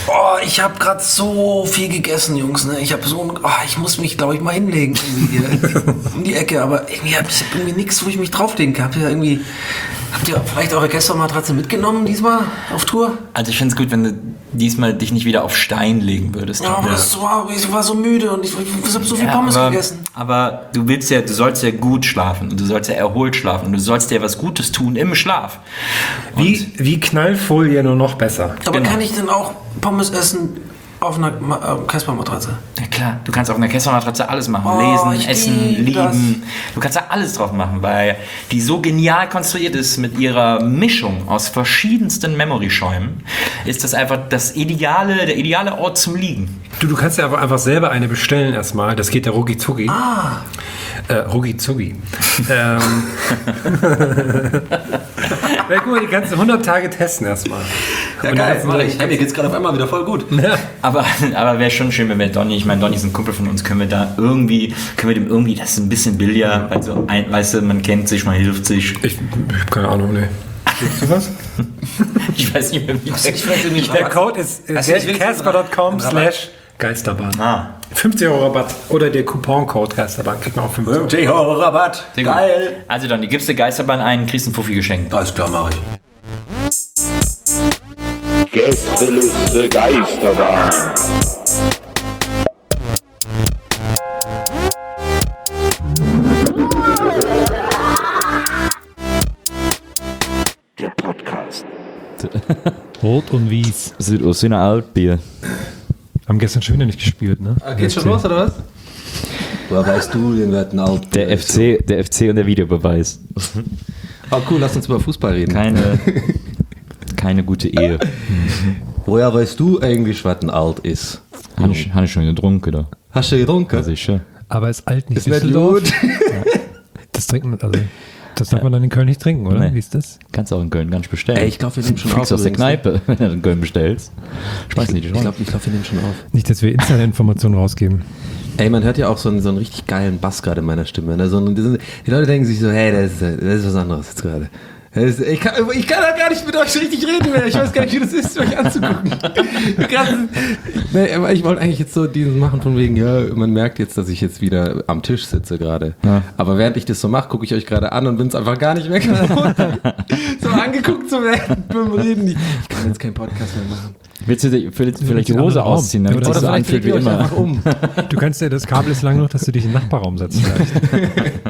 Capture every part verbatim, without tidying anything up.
Oh, ich habe gerade so viel gegessen, Jungs. Ne? Ich habe so, oh, ich muss mich, glaube ich, mal hinlegen irgendwie hier um die Ecke. Aber irgendwie habe ich hab irgendwie nichts, wo ich mich drauflegen kann. Habt ihr irgendwie, habt ihr vielleicht eure Gästematratze mitgenommen diesmal auf Tour? Also ich finde es gut, wenn du diesmal dich nicht wieder auf Stein legen würdest. Ja, aber das war, ich war so müde und ich, ich habe so viel ja, Pommes aber, gegessen. Aber du willst ja, du sollst ja gut schlafen und du sollst ja erholt schlafen und du sollst dir was Gutes tun im Schlaf. Wie, wie Knallfolie nur noch besser. Aber genau. kann ich denn auch Pommes essen auf einer äh, Casper-Matratze? Ja klar, du kannst auf einer Casper-Matratze alles machen. Oh, Lesen, essen, lieb lieben. das. Du kannst da alles drauf machen, weil die so genial konstruiert ist mit ihrer Mischung aus verschiedensten Memory-Schäumen. Ist das einfach das ideale, der ideale Ort zum Liegen. Du, du kannst ja einfach, einfach selber eine bestellen erstmal. Das geht ja rucki zucki. Ah. Äh, rucki zucki. ähm. Ja, guck mal, die kannst du hundert Tage testen erstmal. Ja, und geil, mach ich. Hey, mir geht's gerade auf einmal wieder voll gut. Ja. Aber, aber wäre schon schön, wenn wir Donny, ich meine, Donny ist ein Kumpel von uns, können wir da irgendwie, können wir dem irgendwie, das ist ein bisschen billiger, weil so ein, weißt du, man kennt sich, man hilft sich. Ich, ich habe keine Ahnung, ne. Willst du was? Ich weiß nicht mehr, wie das Ich Der Code ist casper punkt com slash Geisterbahn. Ah. fünfzig Euro Rabatt oder der Couponcode Geisterbahn kriegt man auch fünfzig Euro. fünfzig Euro Rabatt. Sehr gut. Geil. Also Donny, gibst du Geisterbahn ein, kriegst einen Fuffi geschenkt. Alles klar, mach ich. Gästeliste Geisterbahn. Der Podcast. Rot und Weiß. Südostsee Altbier. Haben gestern schon wieder nicht gespielt, ne? Ah, geht's schon los, oder was? Woher weißt du, den wir hatten Alt? Der F C, der F C und der Videobeweis. Oh cool, lass uns über Fußball reden. Keine, keine gute Ehe. Woher weißt du eigentlich, was ein Alt ist? Habe ich, hab ich schon getrunken, oder? Hast du getrunken? Ja, sicher. Aber ist alt nicht Ist nicht Düsseldorf? gut. Das trinkt man, also, das darf man dann in Köln nicht trinken, oder? Nee. Wie ist das? Kannst auch in Köln gar nicht bestellen. Ey, ich glaube, wir nehmen schon Fliegst auf. aus der übrigens, ne? Kneipe, wenn du in Köln bestellst. Schmeiß nicht die Ich Schrank. glaube, ich glaub, wir nehmen schon auf. Nicht, dass wir Insider-Informationen rausgeben. Ey, man hört ja auch so einen, so einen richtig geilen Bass gerade in meiner Stimme. Ne? So einen, die, sind, die Leute denken sich so, hey, das ist, das ist was anderes jetzt gerade. Das ist- Ich kann, ich kann da gar nicht mit euch richtig reden mehr. Ich weiß gar nicht, wie das ist, euch anzugucken. Gerade- nee, aber ich wollte eigentlich jetzt so diesen machen von wegen, ja, man merkt jetzt, dass ich jetzt wieder am Tisch sitze gerade. Ja. Aber während ich das so mache, gucke ich euch gerade an und bin es einfach gar nicht mehr gewohnt, so angeguckt zu werden beim Reden. Ich, ich kann jetzt keinen Podcast mehr machen. Willst du dir vielleicht, vielleicht die in den Hose anderen Raum. ausziehen, damit Oder es so vielleicht anfühlt wie legt ihr euch immer? einfach um. Du kannst ja, das Kabel ist lang genug, dass du dich in den Nachbarraum setzt vielleicht.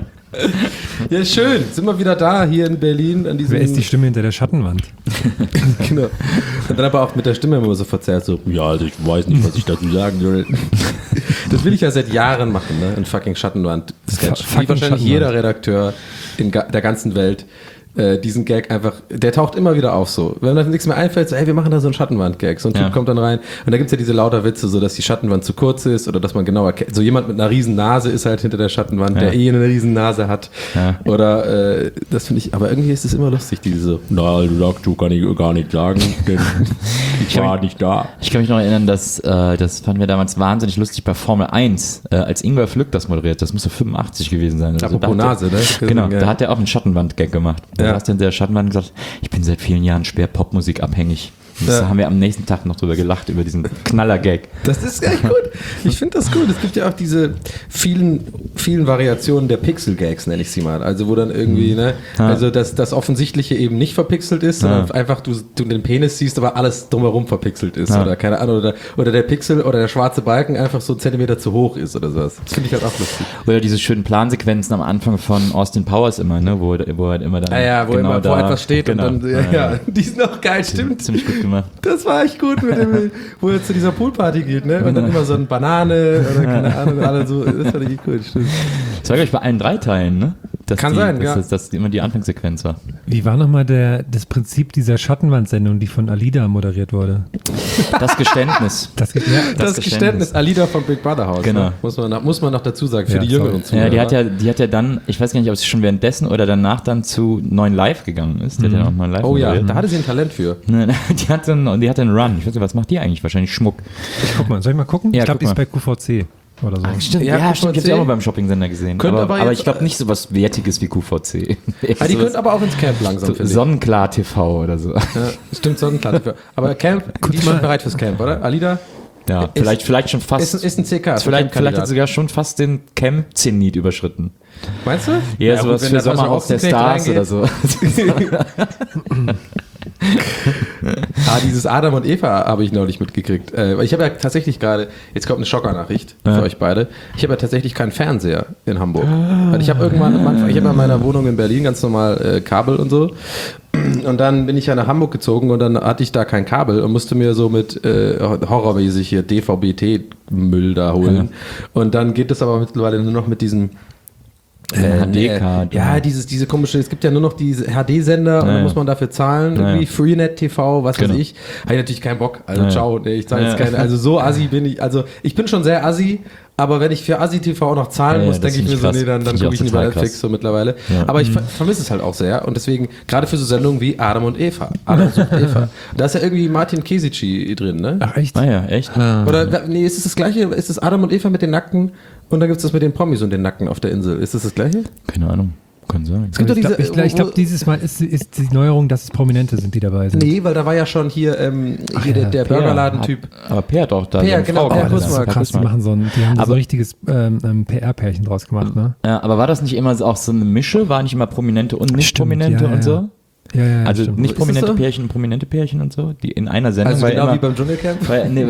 Ja, schön. Sind wir wieder da, hier in Berlin. An diesem Wer ist die Stimme hinter der Schattenwand? Genau. Und dann aber auch mit der Stimme immer so verzerrt, so, ja, also ich weiß nicht, was ich dazu sagen soll. Das will ich ja seit Jahren machen, ne? Ein fucking Schattenwand-Sketch. Fucking Wie wahrscheinlich Schattenwand. jeder Redakteur in ga- der ganzen Welt äh, diesen Gag einfach, der taucht immer wieder auf so. Wenn dann nichts mehr einfällt, so, ey, wir machen da so einen Schattenwand-Gag. So ein Typ Ja. kommt dann rein und da gibt's ja diese lauter Witze, so dass die Schattenwand zu kurz ist oder dass man genau erkennt, so jemand mit einer riesen Nase ist halt hinter der Schattenwand, Ja. der eh eine riesen Nase hat. Ja. Oder, äh, das finde ich, aber irgendwie ist es immer lustig, diese, na, du sagst, du kann ich gar nicht sagen, denn ich war nicht da. Ich kann mich noch erinnern, dass äh, das fanden wir damals wahnsinnig lustig bei Formel eins, äh, als Ingwer Flück das moderiert. Das müsste fünfundachtzig gewesen sein. Also Apropos da hat Nase, der, ne? Genau, Ja. da hat er auch einen Schattenwand-Gag gemacht. Da Ja. saß dann der Schattenwand und gesagt, ich bin seit vielen Jahren schwer Popmusik abhängig. Und das Ja. haben wir am nächsten Tag noch drüber gelacht, über diesen Knaller-Gag. Das ist echt gut. Ich finde das gut. Es gibt ja auch diese vielen, vielen Variationen der Pixel-Gags, nenne ich sie mal. Also wo dann irgendwie, ne, Ja. also dass das Offensichtliche eben nicht verpixelt ist, sondern einfach du, du den Penis siehst, aber alles drumherum verpixelt ist. Ja. Oder keine Ahnung, oder, oder der Pixel oder der schwarze Balken einfach so einen Zentimeter zu hoch ist oder sowas. Das finde ich halt auch lustig. Oder diese schönen Plansequenzen am Anfang von Austin Powers immer, ne, wo, wo er immer dann Ah ja, wo, genau immer, wo da, etwas steht genau, und dann, ja, ja, die sind auch geil, stimmt. Ziemlich gut gemacht. Das war echt gut, mit dem, wo er zu dieser Poolparty geht, ne? Und dann immer so eine Banane oder keine Ahnung, alle so. Das fand ich gut, stimmt. Das war, glaube ich, bei allen drei Teilen, ne? Dass Kann die, sein, dass, ja. dass, dass immer die Anfangssequenz war. Wie war nochmal der, das Prinzip dieser Schattenwand-Sendung, die von Alida moderiert wurde? Das Geständnis. Das, ja, Das, Das Geständnis Alida von Big Brother Haus. Genau. Ne? Muss, man noch, muss man noch dazu sagen, für Ja, die sorry. Jüngeren Zuhörer. Ja, die hat ja, die hat ja dann, ich weiß gar nicht, ob sie schon währenddessen oder danach dann zu neun Live gegangen ist. Die hat ja noch neun Live Oh ja, moderiert. da hatte sie ein Talent für. Ne, ne, die hat dann, die hat einen Run. Ich weiß nicht, was macht die eigentlich? Wahrscheinlich Schmuck. guck mal, soll ich mal gucken? Ja, ich glaube, guck die ist mal. bei Q V C. oder so. Stimmt, Ja, ja, Q V C. stimmt, ich hab's ja auch mal beim Shopping-Sender gesehen. Könnte aber aber aber jetzt, ich glaube nicht so was Wertiges wie Q V C. Ah, die können aber auch ins Camp langsam, finde ich. Sonnenklar T V oder so. Ja, stimmt, Sonnenklar. Aber Camp, die ist schon bereit fürs Camp, oder? Alida? Ja, vielleicht, vielleicht schon fast. Ist, ist ein C K. Ist vielleicht, vielleicht hat sogar schon fast den Camp-Zenit überschritten. Meinst du? Ja, Ja, sowas gut, wenn für da was Sommerhaus der Ochsenknecht Stars oder reingeht. so. Ah, dieses Adam und Eva habe ich neulich mitgekriegt. Äh, ich habe ja tatsächlich gerade, jetzt kommt eine Schockernachricht für Ja. euch beide. Ich habe ja tatsächlich keinen Fernseher in Hamburg. Weil ich habe irgendwann am Anfang, ich habe ja in meiner Wohnung in Berlin ganz normal äh, Kabel und so. Und dann bin ich ja nach Hamburg gezogen und dann hatte ich da kein Kabel und musste mir so mit äh, horrormäßig hier D V B T-Müll da holen. Ja. Und dann geht es aber mittlerweile nur noch mit diesem Äh, H D-Card. ja, dieses, diese komische, es gibt ja nur noch diese H D-Sender und Ja, dann ja. muss man dafür zahlen, Ja, irgendwie ja. Freenet T V, was Genau. weiß ich. Habe ich natürlich keinen Bock. Also Ja, ja. ciao, nee, ich zahle jetzt Ja. keine, also so assi bin ich, also ich bin schon sehr assi, aber wenn ich für Assi-T V auch noch zahlen Ja, ja, muss, das denke ich find mir ich so, krass. nee, dann, dann Find ich gucke auch ich nicht bei total Netflix krass. so mittlerweile. Ja. Aber ich ver vermisse es halt auch sehr und deswegen, gerade für so Sendungen wie Adam und Eva. Adam sucht Eva. Da ist ja irgendwie Martin Kesici drin, ne? Ach, echt? Ah ja, echt? Oder, nee, ist es das gleiche? Ist es Adam und Eva mit den Nackten und dann gibt es das mit den Promis und den Nackten auf der Insel. Ist es das gleiche? Keine Ahnung. Kann sein. Es gibt doch ich diese, glaube, ich, glaub, ich wo- glaub, dieses Mal ist, ist die Neuerung, dass es Prominente sind, die dabei sind. Nee, weil da war ja schon hier, ähm, hier ja, der, der Per Burgerladen-Typ. hat- Aber Per hat auch da Per, seine genau, Frau Per geheiratet. Oh, das ist Kussmark. krass, die machen so ein, die haben so ein Aber- richtiges ähm, ähm, P R-Pärchen draus gemacht, ne? Ja, aber war das nicht immer so- auch so eine Mische? War nicht immer Prominente und nicht Stimmt, Prominente ja, und ja. so? Ja, ja, Also stimmt. nicht Ist das prominente so? Pärchen und prominente Pärchen und so, die in einer Sendung. Also weil genau immer, wie beim Dschungelcamp? weil, nee,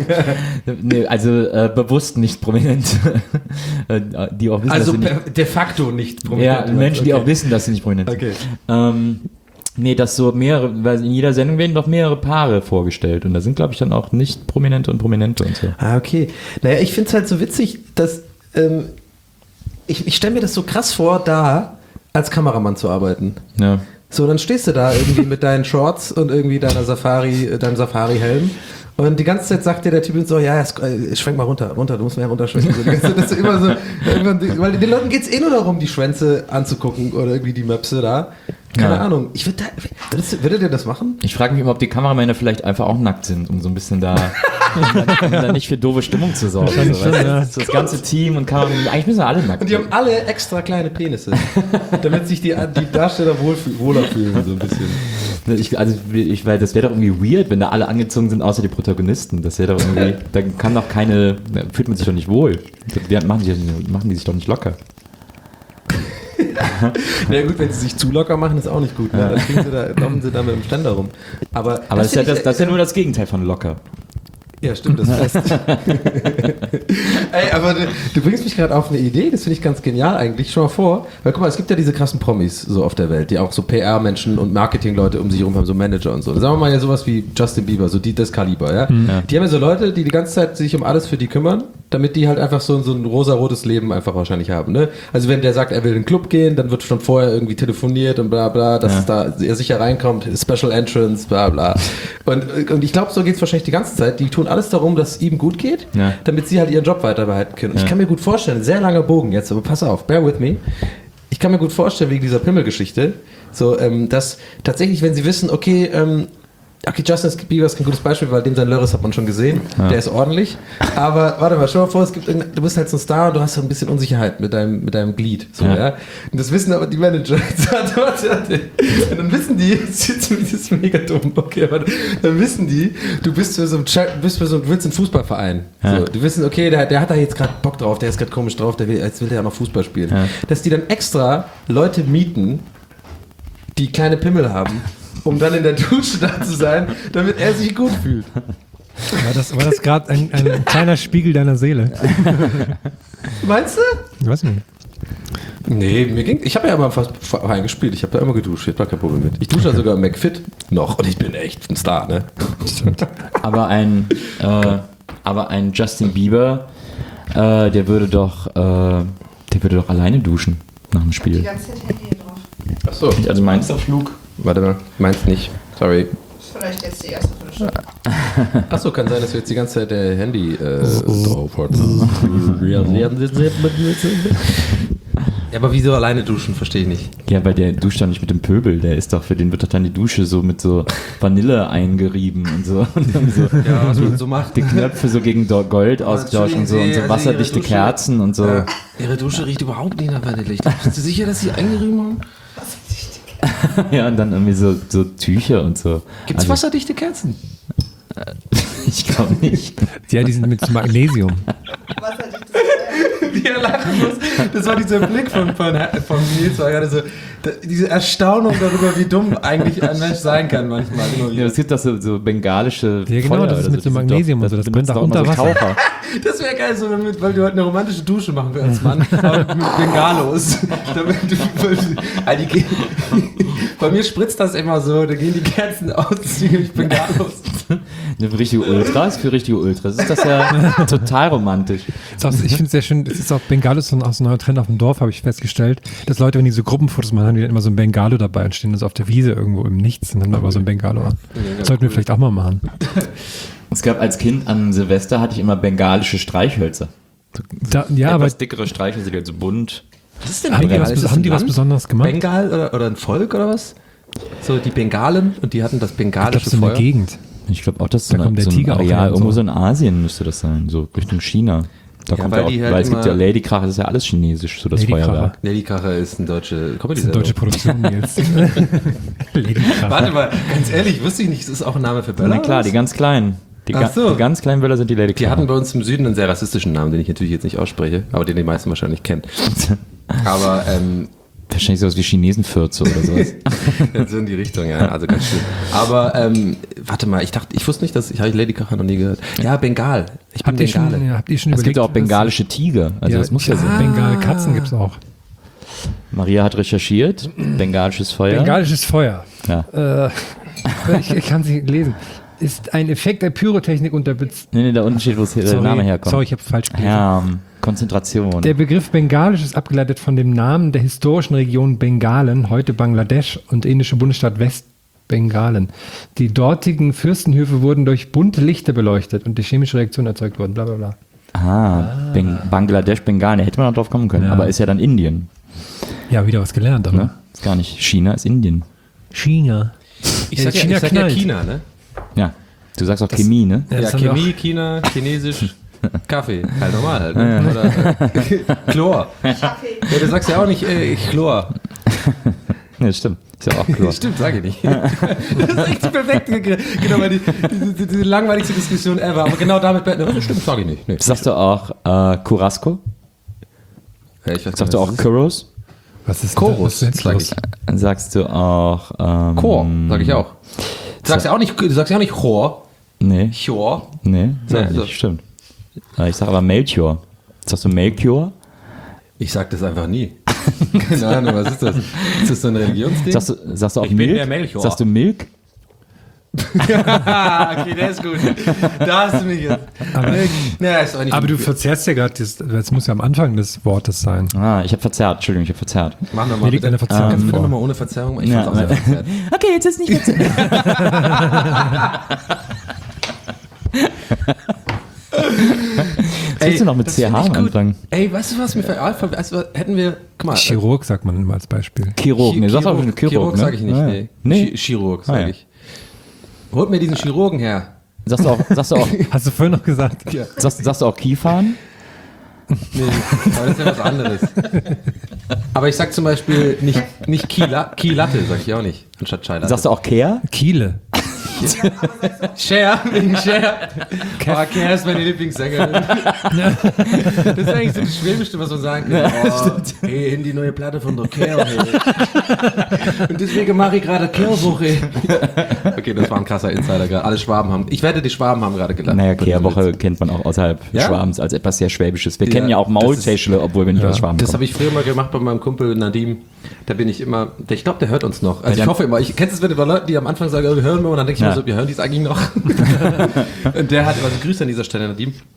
nee, also äh, bewusst nicht prominent. Äh, die auch wissen, Also dass sie per, de facto nicht nicht, ja, Menschen, die okay. auch wissen, dass sie nicht prominent sind. Okay. Ähm, nee, dass so mehrere, weil in jeder Sendung werden doch mehrere Paare vorgestellt und da sind, glaube ich, dann auch nicht Prominente und Prominente und so. Ah, okay. Naja, ich finde es halt so witzig, dass ähm, ich, ich stelle mir das so krass vor, da als Kameramann zu arbeiten. Ja. So, dann stehst du da irgendwie mit deinen Shorts und irgendwie deiner Safari, äh, deinem Safari-Helm. Und die ganze Zeit sagt dir der Typ so, ja, ja, sk- äh, schwenk mal runter, runter, du musst mehr runterschwenken. So, die ganze Zeit, das ist immer so, irgendwann, weil den Leuten geht es eh nur darum, die Schwänze anzugucken oder irgendwie die Möpse da. Keine Ja. Ahnung. Ich würde da, würdest, würdet ihr das machen? Ich frage mich immer, ob die Kameramänner vielleicht einfach auch nackt sind, um so ein bisschen da, um da, um da nicht für doofe Stimmung zu sorgen. So, Wahrscheinlich schon, weißt du? ja. So das ganze Team und Kameramänner, eigentlich müssen wir alle nackt Und die haben sein. alle extra kleine Penisse, damit sich die, die Darsteller wohlfühl, wohler fühlen, so ein bisschen. Ich, also ich, weil das wäre doch irgendwie weird, wenn da alle angezogen sind, außer die Protagonisten. Das wäre doch irgendwie, da kann doch keine, da fühlt man sich doch nicht wohl. Da machen die, machen die sich doch nicht locker. Na ja, gut, wenn sie sich zu locker machen, ist auch nicht gut. Ne? Dann kriegen sie da, laufen sie da mit dem Ständer rum. Aber, Aber das, ist ja, find das, ich- das ist ja nur das Gegenteil von locker. Ja, stimmt, das fest. Ey, aber du, du bringst mich gerade auf eine Idee, das finde ich ganz genial eigentlich. Schau mal vor, weil guck mal, es gibt ja diese krassen Promis so auf der Welt, die auch so P R-Menschen und Marketing-Leute um sich herum haben, so Manager und so. Sagen wir mal ja sowas wie Justin Bieber, so die, das Kaliber, ja? Ja. Die haben ja so Leute, die die ganze Zeit sich um alles für die kümmern, damit die halt einfach so, so ein rosa-rotes Leben einfach wahrscheinlich haben, ne? Also wenn der sagt, er will in den Club gehen, dann wird schon vorher irgendwie telefoniert und bla bla, dass Ja. es da er sicher reinkommt, Special Entrance, bla bla. Und, und ich glaube, so geht es wahrscheinlich die ganze Zeit. Die tun alles darum, dass es ihm gut geht, Ja. damit sie halt ihren Job weiter behalten können. Und Ja. ich kann mir gut vorstellen, sehr langer Bogen jetzt, aber pass auf, bear with me. Ich kann mir gut vorstellen, wegen dieser Pimmelgeschichte, so, ähm, dass tatsächlich, wenn sie wissen, okay, ähm, okay, Justin Bieber ist kein gutes Beispiel, weil dem sein Lörres hat man schon gesehen. Der ist ordentlich. Aber warte mal, stell mal vor, es gibt irgendein- du bist halt so ein Star und du hast so ein bisschen Unsicherheit mit deinem, mit deinem Glied. So, ja. Ja. Und das wissen aber die Manager. Warte, warte, warte. Und dann wissen die, das ist mega dumm, okay, aber dann wissen die, du bist für so ein, Cha- bist für so, du willst einen Fußballverein. Ja. So, du wissen, okay, der, der hat da jetzt gerade Bock drauf, der ist gerade komisch drauf, der will, jetzt will der ja noch Fußball spielen. Ja. Dass die dann extra Leute mieten, die kleine Pimmel haben, um dann in der Dusche da zu sein, damit er sich gut fühlt. War das, war das gerade ein, ein kleiner Spiegel deiner Seele? Meinst du? Ich weiß nicht. Nee, mir ging. Ich habe ja immer fast Verein gespielt. Ich habe da immer geduscht. Ich habe da kein Problem mit. Ich dusche ja sogar im McFit noch und ich bin echt ein Star, ne? Aber ein, äh, aber ein Justin Bieber, äh, der würde doch, äh, der würde doch alleine duschen nach dem Die Spiel. ganze Zeit Handy hier drauf. Achso. Also meinst du Flug? Warte mal. Meinst nicht. Sorry. Das ist vielleicht jetzt die erste Viertelstunde. Achso, kann sein, dass wir jetzt die ganze Zeit der Handy äh, drauf hatten. Ja, aber wieso alleine duschen, verstehe ich nicht. Ja, weil der duscht doch nicht mit dem Pöbel. Der ist doch, für den wird doch dann die Dusche so mit so Vanille eingerieben und so. Und dann so Ja, was man so macht. die Knöpfe so gegen Do- Gold austauschen und so und so wasserdichte Kerzen und so. Ja. Ihre Dusche riecht überhaupt nicht nach Vanille. Bist du sicher, dass sie eingerieben haben? Ja, und dann irgendwie so, so Tücher und so. Gibt's Also, wasserdichte Kerzen? ich glaube nicht. Ja, die sind mit Magnesium. Was hat dich das Wie er lachen muss. Das war dieser Blick von, von, von Nils, war gerade so, da, diese Erstaunung darüber, wie dumm eigentlich ein Mensch sein kann manchmal. Immer Ja, wieder. es gibt doch so, so bengalische Ja, genau, Feuer das ist oder mit so Die sind Magnesium doch, und so, das benutzen brennt auch doch immer unter so Wasser. Taucher. Das wäre geil, so damit, weil du heute eine romantische Dusche machen willst als Mann. Aber mit Bengalos. Damit du, weil du, also die gehen, bei mir spritzt das immer so, da gehen die Kerzen aus, ziemlich Bengalos. Ja, für richtige Ultras, für richtige Ultras ist das ja total romantisch. Ist auch, ich finde es sehr schön, es ist auch Bengalos so auch so ein neuer Trend auf dem Dorf, habe ich festgestellt, dass Leute, wenn die so Gruppenfotos machen, haben die dann immer so ein Bengalo dabei und stehen dann so auf der Wiese irgendwo im Nichts und haben da aber so ein Bengalo an. Das sollten wir vielleicht auch mal machen. Es gab als Kind an Silvester hatte ich immer bengalische Streichhölzer. Da, ja, aber Etwas dickere Streichhölzer, die halt so bunt. Was ist denn haben die, Bengal? was, Ist das haben ein die was Land? Besonderes gemacht? Bengal oder, oder ein Volk oder was? So die Bengalen und die hatten das Ich bengalische glaube, so eine Feuer. Gegend. Ich glaube auch, dass Da so, kommt eine, der so ein Tiger auch her Areal, und irgendwo so. so in Asien müsste das sein, so Richtung China. Da Ja, kommt weil ja auch, die halt weil es gibt ja immer- Ladykracher, das ist ja alles chinesisch, so das Ladykracher. Feuerwerk. Nelly Kracher ist ein deutsche Das ist eine deutsche Produktion, Nils. Lady Kracher. Warte mal, ganz ehrlich, wusste ich nicht, das ist auch ein Name für Böller. Na klar, die ganz kleinen. Die, Ach ga, so. die ganz kleinen Böller sind die Die Ladykracher. hatten bei uns im Süden einen sehr rassistischen Namen, den ich natürlich jetzt nicht ausspreche, aber den die meisten wahrscheinlich kennen. Aber ähm, Wahrscheinlich sowas wie Chinesenfürze oder sowas. so in die Richtung, ja, also ganz schön. Aber ähm, warte mal, ich dachte, ich wusste nicht, dass ich habe Lady Kracher noch nie gehört. Ja, Bengal. Ich bin Habt ihr, schon, Bengale. ja, habt ihr schon Es gibt überlegt, auch bengalische Tiger, also das muss ja sein. Bengal-Katzen gibt es auch. Maria hat recherchiert, bengalisches Feuer. Bengalisches Feuer. Ja. Äh, ich, ich kann es nicht lesen. Ist ein Effekt der Pyrotechnik unter Bez Nee, nee, da unten steht, wo es der Sorry, Name herkommt. Sorry, ich habe falsch gelesen. Ja, ähm, Konzentration. Der Begriff Bengalisch ist abgeleitet von dem Namen der historischen Region Bengalen, heute Bangladesch und indische Bundesstaat Westbengalen. Die dortigen Fürstenhöfe wurden durch bunte Lichter beleuchtet und die chemische Reaktion erzeugt wurden, bla bla bla. Ah, Ben- Bangladesch, Bengalen, da hätte man noch drauf kommen können, Ja. aber ist ja dann Indien. Ja, wieder was gelernt, aber. Ne? Ist gar nicht China, ist Indien. China. Ich sag, ja, China ich sag ja knallt. China, ne? Ja, du sagst auch Chemie, ne? Ja, Ja, das haben wir Chemie, China, Chinesisch, Kaffee. Halt normal halt. Ne? Oder Chlor. Kaffee. Ja, du sagst ja auch nicht äh, Chlor. Ja, stimmt. Ist ja auch klar. Stimmt, sag ich nicht. Das ist echt die perfekte, genau, weil die, die, die, die langweiligste Diskussion ever. Aber genau damit, das stimmt, sag ich nicht. Nee. Sagst du auch äh, Curasco? Ja, ich weiß Sagst du auch Chorus? Was ist Chorus, denn das? sag Was ich. ist jetzt los? Dann sagst du auch ähm, Chor, sag ich auch. Du sagst ja auch nicht, du sagst ja auch nicht Chor. Nee, Chor. nee, sag Nee, ich so. nicht, stimmt. Äh, Ich sag aber Melchior. Sagst du Melchior? Ich sag das einfach nie. Keine Ahnung, was ist das? Ist das so ein Religionsding? Sagst du, sagst du auch Ich bin Milk? der Melchior. Sagst du Milk? okay, der ist gut. Da hast du mich jetzt. Aber, Ja, ist auch nicht aber du gut. verzerrst ja gerade, das, das muss ja am Anfang des Wortes sein. Ah, ich habe verzerrt. Entschuldigung, ich habe verzerrt. Mach nochmal. Hier liegt eine Verzerrung Kannst du vor. bitte nochmal ohne Verzerrung machen? Ich Ja, fand's auch sehr verzerrt. Okay, jetzt ist nicht verzerrt. Ey, du noch mit das C H find ich am gut. Anfang? Ey, weißt du was mir fällt? Also, hätten wir, guck mal. Chirurg sagt man immer als Beispiel. Chirurg. Nee, sag doch Chirurg, Chirurg, Chirurg ne? sag ich nicht, Ah, nee. Nee. Chi- Chirurg sag Ah, ja. ich. Holt mir diesen Chirurgen her. Sagst du auch, sagst du auch, Hast du vorhin noch gesagt? Ja. sagst, sagst du auch Kiefern? Nee, aber das ist ja was anderes. Aber ich sag zum Beispiel nicht, nicht Kiela, Kielatte, sag ich auch nicht, anstatt Chai Latte. Sagst du auch Kehr? Kiele. Cher, wegen Cher. Oh, Cher ist meine Lieblingssängerin. Das ist eigentlich so das Schwäbischste, was man sagen kann. Oh, hey, in die neue Platte von der Cher. Hey. Und deswegen mache ich gerade Kehrwoche. Okay, das war ein krasser Insider gerade. Alle Schwaben haben, ich wette, die Schwaben haben gerade gelacht. Naja, Kehrwoche kennt man auch außerhalb Ja? Schwabens als etwas sehr Schwäbisches. Wir Ja, kennen ja auch das Maultäschle, obwohl wir nicht aus Schwaben Das kommen. habe ich früher mal gemacht bei meinem Kumpel Nadim. Da bin ich immer, der- ich glaube, der hört uns noch. Also Ja, ich hoffe immer, ich kennst es, wenn bei Leuten, die am Anfang sagen, oh, wir hören wir, und dann denke ich Ja. mir so, wir hören die es eigentlich noch. Und der hat, also Grüße an dieser Stelle, Nadim.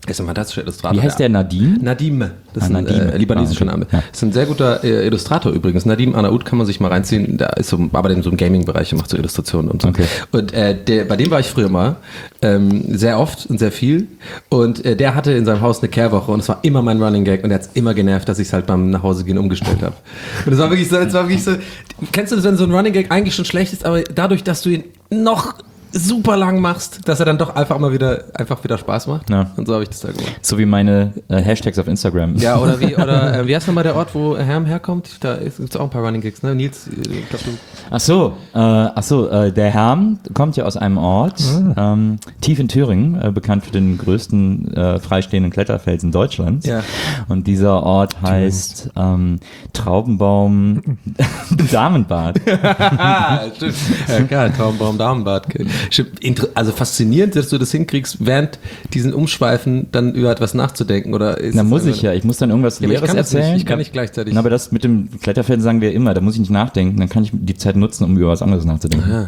ist ein fantastischer Illustrator. Wie heißt der, Nadim? Nadim, das Ah, ist ein Nadim. äh, libanesischer Ah, okay. Name. Ja. Das ist ein sehr guter äh, Illustrator übrigens. Nadim Anaout kann man sich mal reinziehen. Der ist so, arbeitet in so einem Gaming-Bereich und macht so Illustrationen und so. Okay. Und äh, der, bei dem war ich früher mal ähm, sehr oft und sehr viel. Und äh, der hatte in seinem Haus eine Kehrwoche und es war immer mein Running Gag und er hat es immer genervt, dass ich es halt beim Nachhausegehen umgestellt habe. Und es war wirklich so, es war wirklich so. Kennst du das, wenn so ein Running Gag eigentlich schon schlecht ist, aber dadurch, dass du ihn noch super lang machst, dass er dann doch einfach mal wieder einfach wieder Spaß macht. Ja. Und so habe ich das da gemacht. So wie meine äh, Hashtags auf Instagram. Ja, oder wie, oder äh, wie heißt nochmal der Ort, wo Herm herkommt? Da gibt es auch ein paar Running Gigs, ne? Nils, äh, ich glaube, du. Ach so, äh, ach so äh, der Herm kommt ja aus einem Ort, Ah. ähm, tief in Thüringen, äh, bekannt für den größten äh, freistehenden Kletterfelsen Deutschlands. Ja. Und dieser Ort heißt ähm, Traubenbaum Damenbad. Ah, stimmt. Ja, klar, Traumbaum, Damenbad. Stimmt. Inter- Also faszinierend, dass du das hinkriegst, während diesen Umschweifen dann über etwas nachzudenken, oder? Ist Na, es muss einfach- ich ja. Ich muss dann irgendwas Ja, aber ich Leeres kann das erzählen. nicht. Ich kann nicht gleichzeitig. Na, aber das mit dem Kletterfelsen sagen wir immer. Da muss ich nicht nachdenken. Dann kann ich die Zeit nutzen, um über was anderes nachzudenken. Ja.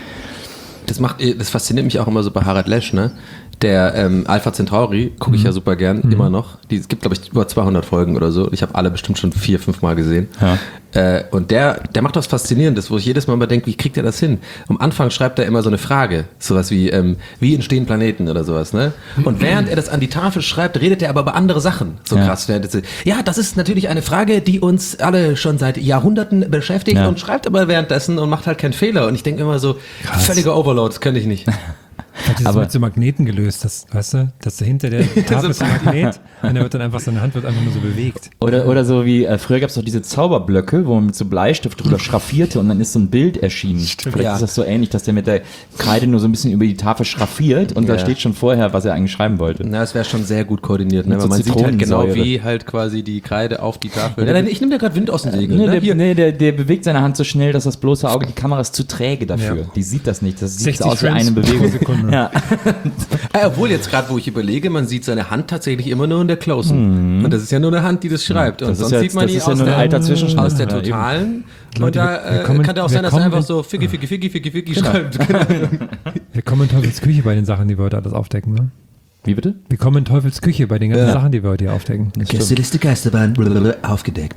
Das macht, das fasziniert mich auch immer so bei Harald Lesch, ne? Der ähm, Alpha Centauri gucke ich ja super gern, immer noch. Die, es gibt, glaube ich, über zweihundert Folgen oder so. Ich habe alle bestimmt schon vier, fünf Mal gesehen. Ja. Äh, und der, der macht was Faszinierendes, wo ich jedes Mal mal denke, wie kriegt er das hin? Am Anfang schreibt er immer so eine Frage, sowas wie, ähm, wie entstehen Planeten oder sowas, ne? Und während er das an die Tafel schreibt, redet er aber über andere Sachen. So Ja. krass. Während es- Ja, das ist natürlich eine Frage, die uns alle schon seit Jahrhunderten beschäftigt Ja. und schreibt aber währenddessen und macht halt keinen Fehler. Und ich denke immer so, völliger Overload, das könnte ich nicht. Vielleicht ist es Aber- mit so Magneten gelöst, das, weißt du, dass da hinter der Tafel ist ein Magnet und er wird dann einfach, seine Hand wird einfach nur so bewegt. Oder, oder so wie, äh, früher gab es doch diese Zauberblöcke, wo man mit so Bleistift drüber schraffierte und dann ist so ein Bild erschienen. Vielleicht ja. ist das so ähnlich, dass der mit der Kreide nur so ein bisschen über die Tafel schraffiert und da Ja. steht schon vorher, was er eigentlich schreiben wollte. Na, es wäre schon sehr gut koordiniert, ne? Mit Weil so man sieht halt genau, Zitronensäure. wie halt quasi die Kreide auf die Tafel. Ja, ich nehme dir gerade Wind aus dem Segel. Nee, Ne? der, Hier. nee der, der bewegt seine Hand so schnell, dass das bloße Auge, die Kamera ist zu träge dafür. Ja. Die sieht das nicht. Das sieht sechzig aus wie Frames eine pro Bewegung. Sekunde. Ja. Ah, obwohl jetzt gerade, wo ich überlege, man sieht seine Hand tatsächlich immer nur in der Closen. Und das ist ja nur eine Hand, die das schreibt. Und Das ist sonst ja, sieht man das die ist ja aus nur ein der, alter Zwischenschritt. aus der Ja, eben. totalen. Leute, Und da wir- wir äh, kommen- kann ja auch wir sein, dass er kommen- einfach so Figgi, Figgi, Figgi, Figgi, Figgi schreibt. Wir kommen in Teufels Küche bei den Sachen, die wir heute alles aufdecken, ne? Wie bitte? Wir kommen in Teufels Küche bei den ganzen Ja. Sachen, die wir heute hier aufdecken. Gästeliste Geisterbahn blablabla, aufgedeckt.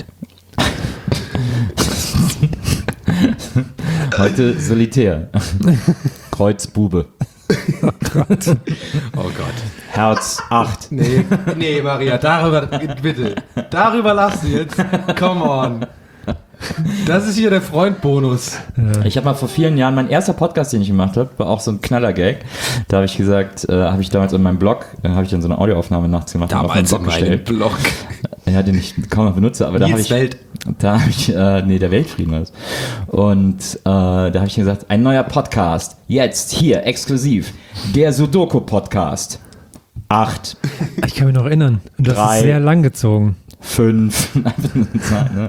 Heute Solitär. Kreuzbube. Oh Gott. Herz acht. Nee, nee, Maria, darüber, bitte. Darüber lachst du jetzt. Come on. Das ist hier der Freund-Bonus. Ich habe mal vor vielen Jahren, mein erster Podcast, den ich gemacht habe, war auch so ein Knaller-Gag. Da habe ich gesagt, äh, habe ich damals in meinem Blog, äh, habe ich dann so eine Audioaufnahme nachts gemacht und auf meinen Blog gestellt. Blog. Ja, den ich kaum noch benutze, aber da habe Nils ich, Welt. da habe ich, äh, nee, der Weltfrieden war das. Und äh, da habe ich gesagt, ein neuer Podcast, jetzt hier, exklusiv, der Sudoku-Podcast. Acht, Ich kann mich noch erinnern. Und das Drei. ist sehr lang gezogen. fünf, einfach nur eine Zahl, ne?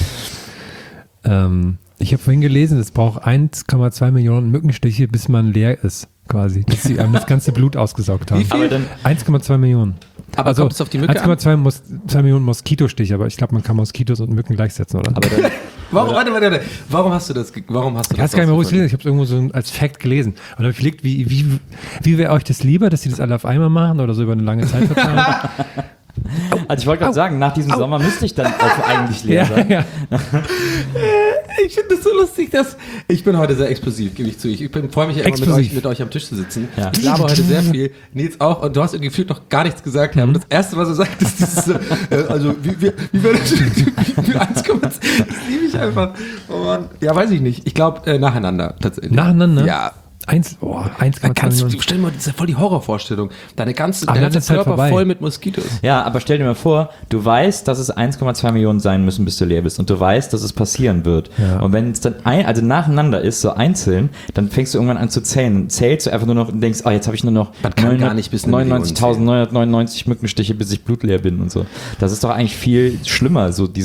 Ähm, ich habe vorhin gelesen, es braucht eins Komma zwei Millionen Mückenstiche, bis man leer ist, quasi. Dass sie einem das ganze Blut ausgesaugt haben. Wie viel? Aber dann, eins Komma zwei Millionen. Aber kommt es auf die Mücke eins Komma zwei Mos- zwei Millionen Moskitostiche, aber ich glaube, man kann Moskitos und Mücken gleichsetzen, oder? aber dann, Warum, warte, warte, warte. Warum hast du das, ge- warum hast du ich das weiß gar nicht mehr, wo ich es rausgefunden? gelesen habe. Ich habe es irgendwo so als Fact gelesen. Und dann habe ich überlegt, wie, wie, wie wäre euch das lieber, dass sie das alle auf einmal machen oder so über eine lange Zeit verteilen? also ich wollte gerade sagen, nach diesem Sommer müsste ich dann auch eigentlich leer ja, sein. ja. Ich finde das so lustig, dass ich bin heute sehr explosiv, gebe ich zu. Ich, ich freue mich ja immer mit Explosiv. euch, mit euch am Tisch zu sitzen. Ja. Ich laber heute sehr viel. Nils auch. Und du hast irgendwie gefühlt noch gar nichts gesagt. Aber das Erste, was er sagt, ist dieses so, äh, also wie, wie, wie wäre das? Wie eins Komma zwei. Das liebe ich einfach. Oh Mann. Ja, weiß ich nicht. Ich glaube äh, nacheinander tatsächlich. Nacheinander? Ja. Eins, oh, eins Komma zwei Kannst du, Millionen. stell dir mal, das ist ja voll die Horrorvorstellung. Deine ganze, Aber der dann ganze ist halt Körper vorbei. voll mit Moskitos. Ja, aber stell dir mal vor, du weißt, dass es eins Komma zwei Millionen sein müssen, bis du leer bist. Und du weißt, dass es passieren wird. Ja. Und wenn es dann ein, also nacheinander ist, so einzeln, dann fängst du irgendwann an zu zählen. Dann zählst du einfach nur noch und denkst, ah, jetzt habe ich nur noch Man kann gar nicht bis eine Million neunundneunzigtausendneunhundertneunundneunzig Mückenstiche, bis ich blutleer bin und so. Das ist doch eigentlich viel schlimmer, so dieses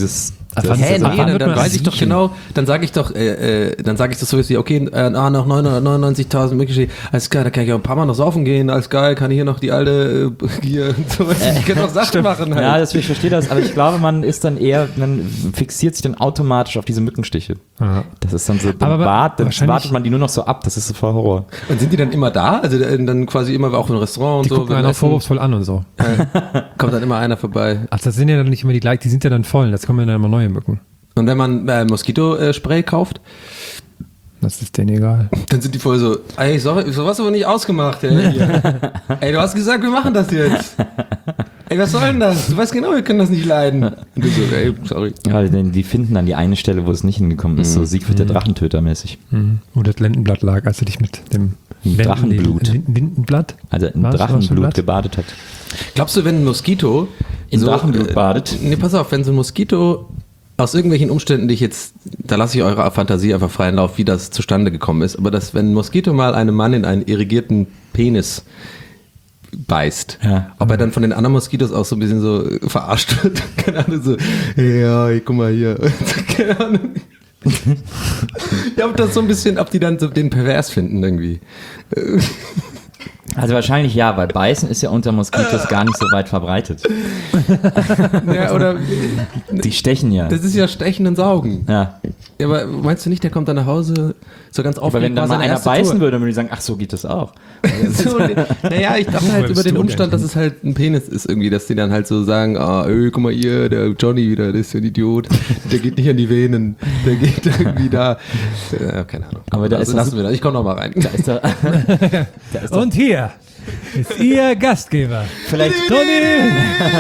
Also Hä, ab nee, wann dann, wird dann man weiß ich doch sieben? genau, dann sage ich doch, äh, äh, dann sage ich das so wie, okay, äh, ah, noch neunhundertneunundneunzigtausend mögliche, alles geil, da kann ich auch ein paar Mal noch saufen gehen, alles geil, kann ich hier noch die alte, äh, hier, so, ich kann noch Sachen machen halt. Ja, das, ich verstehe das, aber ich glaube, man ist dann eher, man fixiert sich dann automatisch auf diese Mückenstiche. Ja. Das ist dann so, dann, Aber wart, dann wahrscheinlich- wartet man die nur noch so ab, das ist so voll Horror. Und sind die dann immer da? Also äh, dann quasi immer auch im Restaurant und Die so? gucken wenn einen auch Essen- vorwurfsvoll an und so. Kommt dann immer einer vorbei. Ach, das sind ja dann nicht immer die gleichen, die sind ja dann voll, jetzt kommen ja dann immer neue Mücken. Und wenn man äh, Moskitospray kauft, Das ist denen egal. dann sind die voll so, ey, sorry, sowas haben wir nicht ausgemacht, ey. Hier. Ey, du hast gesagt, wir machen das jetzt. Ey, was soll denn das? Du weißt genau, wir können das nicht leiden. Und du so, ey, sorry. Ja, denn die finden dann die eine Stelle, wo es nicht hingekommen ist, so Siegfried der Drachentöter mäßig. Mhm. Wo das Lendenblatt lag, als du dich mit dem Drachenblut. Lenden- Lindenblatt? Also in Was? Was für ein Drachenblut Blatt? gebadet hat. Glaubst du, wenn ein Moskito In Drachenblut badet? Nee, pass auf, wenn so ein Moskito aus irgendwelchen Umständen, die ich jetzt, da lasse ich eure Fantasie einfach freien Lauf, wie das zustande gekommen ist, aber dass, wenn ein Moskito mal einem Mann in einen irrigierten Penis beißt, Ja. ob er dann von den anderen Moskitos auch so ein bisschen so verarscht wird, keine Ahnung, so, ja, hey, guck mal hier, keine Ahnung. Ja, ob das so ein bisschen, ob die dann so den pervers finden irgendwie. Also wahrscheinlich ja, weil Beißen ist ja unter Moskitos gar nicht so weit verbreitet. Ja, oder, Die stechen ja. das ist ja Stechen und Saugen. Ja. Ja, aber meinst du nicht, der kommt dann nach Hause so ganz Aber aufgeregt? wenn dann war mal seine einer erste beißen Tour. würde, dann würde ich sagen, ach so geht das auch. So, naja, ich dachte halt Woher über bist den du Umstand, denn? dass es halt ein Penis ist irgendwie, dass die dann halt so sagen, ah, ey, guck mal hier, der Johnny wieder, der ist ja ein Idiot, der geht nicht an die Venen, der geht irgendwie da, ja, keine Ahnung. Aber da also ist lassen das- wir das, ich komme noch mal rein. Da ist da, da ist doch Und hier ist Ihr Gastgeber. vielleicht, Toni!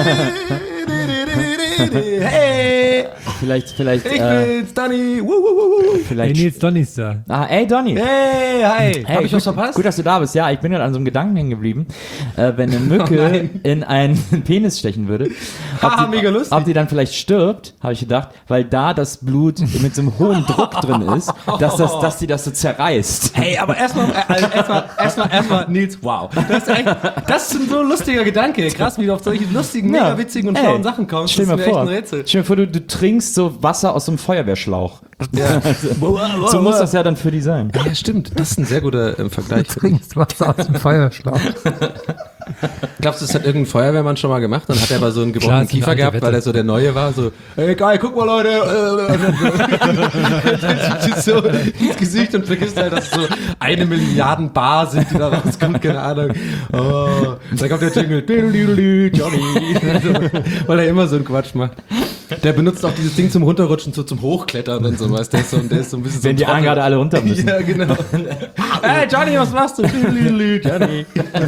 Hey, vielleicht, vielleicht, ich äh, bin's, Danny, wuh, wuh, wuh, wuh. Hey, vielleicht. Nils Donny ist da. Ah, ey Donny. Hey, hi, Hey, hab ich gut, was verpasst? Gut, dass du da bist. Ja, ich bin gerade an so einem Gedanken hängen geblieben. Äh, wenn eine Mücke nein. in einen Penis stechen würde, ob, Haha, die, mega lustig. ob die dann vielleicht stirbt, habe ich gedacht, weil da das Blut mit so einem hohen Druck drin ist, dass, das, dass die das so zerreißt. Hey, aber erstmal, äh, erstmal, erstmal, erstmal, Nils, wow. Das ist, echt, das ist ein so lustiger Gedanke. Krass, wie du auf solche lustigen, mega witzigen und ey, schlauen Sachen kommst. Stell dir das mal ist mir vor, echt ein Rätsel. stell dir vor du, du trinkst so Wasser aus so einem Feuerwehrschlauch. Ja. So muss das ja dann für die sein. Ja, stimmt. Das ist ein sehr guter äh, Vergleich. Trinkst Wasser aus dem Feuerschlauch. Glaubst du, das hat irgendein Feuerwehrmann schon mal gemacht? Dann hat er aber so einen Klar, gebrochenen das ist eine Kiefer alte gehabt, Wette. weil er so der Neue war. So, ey, geil, guck mal, Leute. äh, so ins Gesicht und vergisst halt, dass es so eine Milliarden Bar sind, die da rauskommt, keine Ahnung. Oh. Dann kommt der Jingle, Johnny. Weil er immer so einen Quatsch macht. Der benutzt auch dieses Ding zum Runterrutschen, so zum Hochklettern und so, weißt du, der ist so, der ist so ein bisschen so Wenn ein die Trottel. anderen gerade alle runter müssen. Ja, genau. Hey, Johnny, was machst du? Johnny.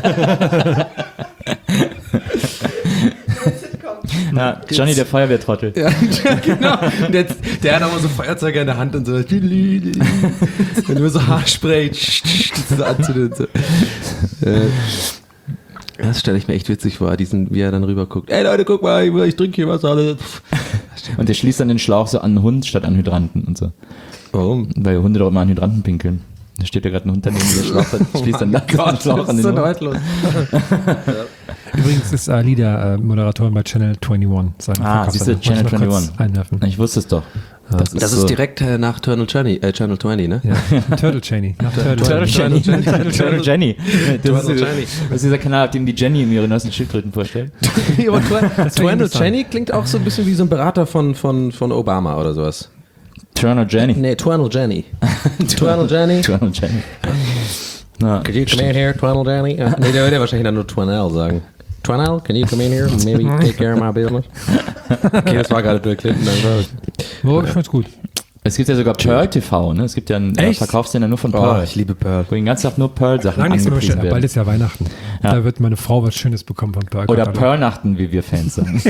Na, Johnny der Feuerwehrtrottel. Ja, genau. Und Der, der hat aber so Feuerzeuge in der Hand und so. Und nur so Haarspray. So anzündet. So. Äh, Das stelle ich mir echt witzig vor, diesen, wie er dann rüber guckt. Ey Leute, guck mal, ich, ich trinke hier was. Alle. Und der schließt dann den Schlauch so an einen Hund statt an Hydranten und so. Warum? Weil Hunde doch immer an Hydranten pinkeln. Da steht ja gerade ein Hund daneben, der Schlauch dann, schließt dann den Schlauch an den so Hund. neidlos. Übrigens ist Alida äh, Moderatorin bei Channel einundzwanzig. Seine Ah, Podcast- siehst du, Wollte ich Channel mal kurz einundzwanzig. Einwerfen. Ich wusste es doch. Das ist, Das so. ist direkt äh, nach Channel zwanzig, äh, Channel zwanzig, ne? Ja. Turtle Cheney. Nach Turtle Turtle Cheney. Jenny. Turtle Jenny. Das Turtle ist, Jenny. das ist dieser Kanal, auf dem die Jenny ihre neuesten Schildkröten vorstellt. Aber Twano interessant. Cheney klingt auch so ein bisschen wie so ein Berater von, von, von Obama oder sowas. Turner Jenny. Nee, Twano Jenny. Twano Jenny. Turner Jenny. Na, Could you come in here, Twano Jenny? Uh, nee, der würde wahrscheinlich dann nur Twanell sagen. Twanell, can you come in here and maybe take care of my business? Okay, das war gerade Bill Clinton. Dann war Wo, ich fand's gut. es gibt ja sogar Pearl T V, ne? Es gibt ja einen äh, Echt? Verkaufssender nur von oh, Pearl. ich liebe Pearl. Wo den ganzen Tag nur Pearl-Sachen Lange nichts mehr angepriesen bestellt. Bald werden. ist ja Weihnachten. Ja. Da wird meine Frau was Schönes bekommen von Pearl. Oder Pearl-Nachten, wie wir Fans sagen.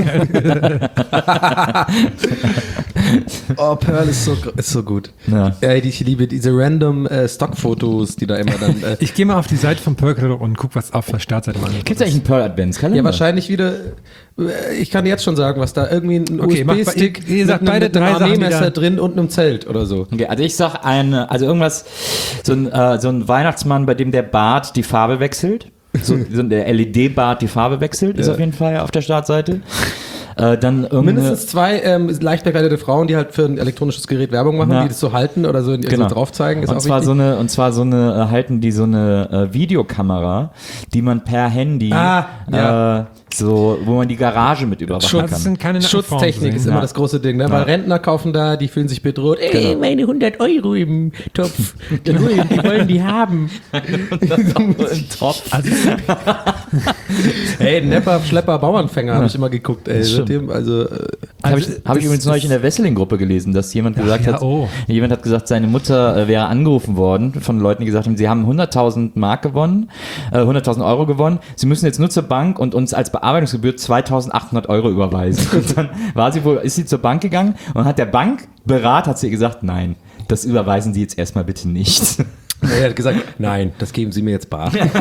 Oh, Pearl ist so, ist so gut. Ja. Ja, ich liebe diese random äh, Stockfotos, die da immer dann... Äh, Ich gehe mal auf die Seite von Pearl und guck, was auf der Startseite war. Gibt es eigentlich einen Pearl-Adventskalender? ja, wahrscheinlich wieder... äh, Ich kann jetzt schon sagen, was da irgendwie ein Okay, macht- U S B-Stick ihr- ihr sagt mit einem, beide mit einem drei Sachen, die Armeemesser da- drin und einem Zelt oder so. Okay, also ich sag eine, also irgendwas, so ein, äh, so ein Weihnachtsmann, bei dem der Bart die Farbe wechselt. So, so der L E D-Bart die Farbe wechselt, ist Ja. auf jeden Fall auf der Startseite. Äh, dann irgendeine, Mindestens zwei ähm, leicht bekleidete Frauen, die halt für ein elektronisches Gerät Werbung machen, Ja. die das so halten oder so, Genau. so drauf zeigen. Ist und auch zwar wichtig. so eine und zwar so eine äh, halten die so eine äh, Videokamera, die man per Handy Ah, ja. äh, so, wo man die Garage mit überwachen Das kann. sind keine Schutztechnik ist Nackenfrauen immer Ja. das große Ding, ne? Weil Ja. Rentner kaufen da, die fühlen sich bedroht. Ey, Genau. meine hundert Euro im Topf. Die wollen die, wollen die haben. Top. Hey, Nepper, Schlepper, Bauernfänger habe ich immer geguckt. Ey. Das stimmt. Seitdem, also, äh, Habe ich, Also, hab ich das- übrigens neulich in der Wesseling-Gruppe gelesen, dass jemand gesagt ja, hat, oh. jemand hat gesagt, seine Mutter äh, wäre angerufen worden von Leuten, die gesagt haben, sie haben hunderttausend Mark gewonnen, äh, hunderttausend Euro gewonnen, sie müssen jetzt nur zur Bank und uns als Bearbeitungsgebühr zweitausendachthundert Euro überweisen. Und dann war sie wohl, ist sie zur Bank gegangen und hat der Bankberat hat sie ihr gesagt, nein, das überweisen Sie jetzt erstmal bitte nicht. er hat gesagt, nein, das geben Sie mir jetzt bar. Geben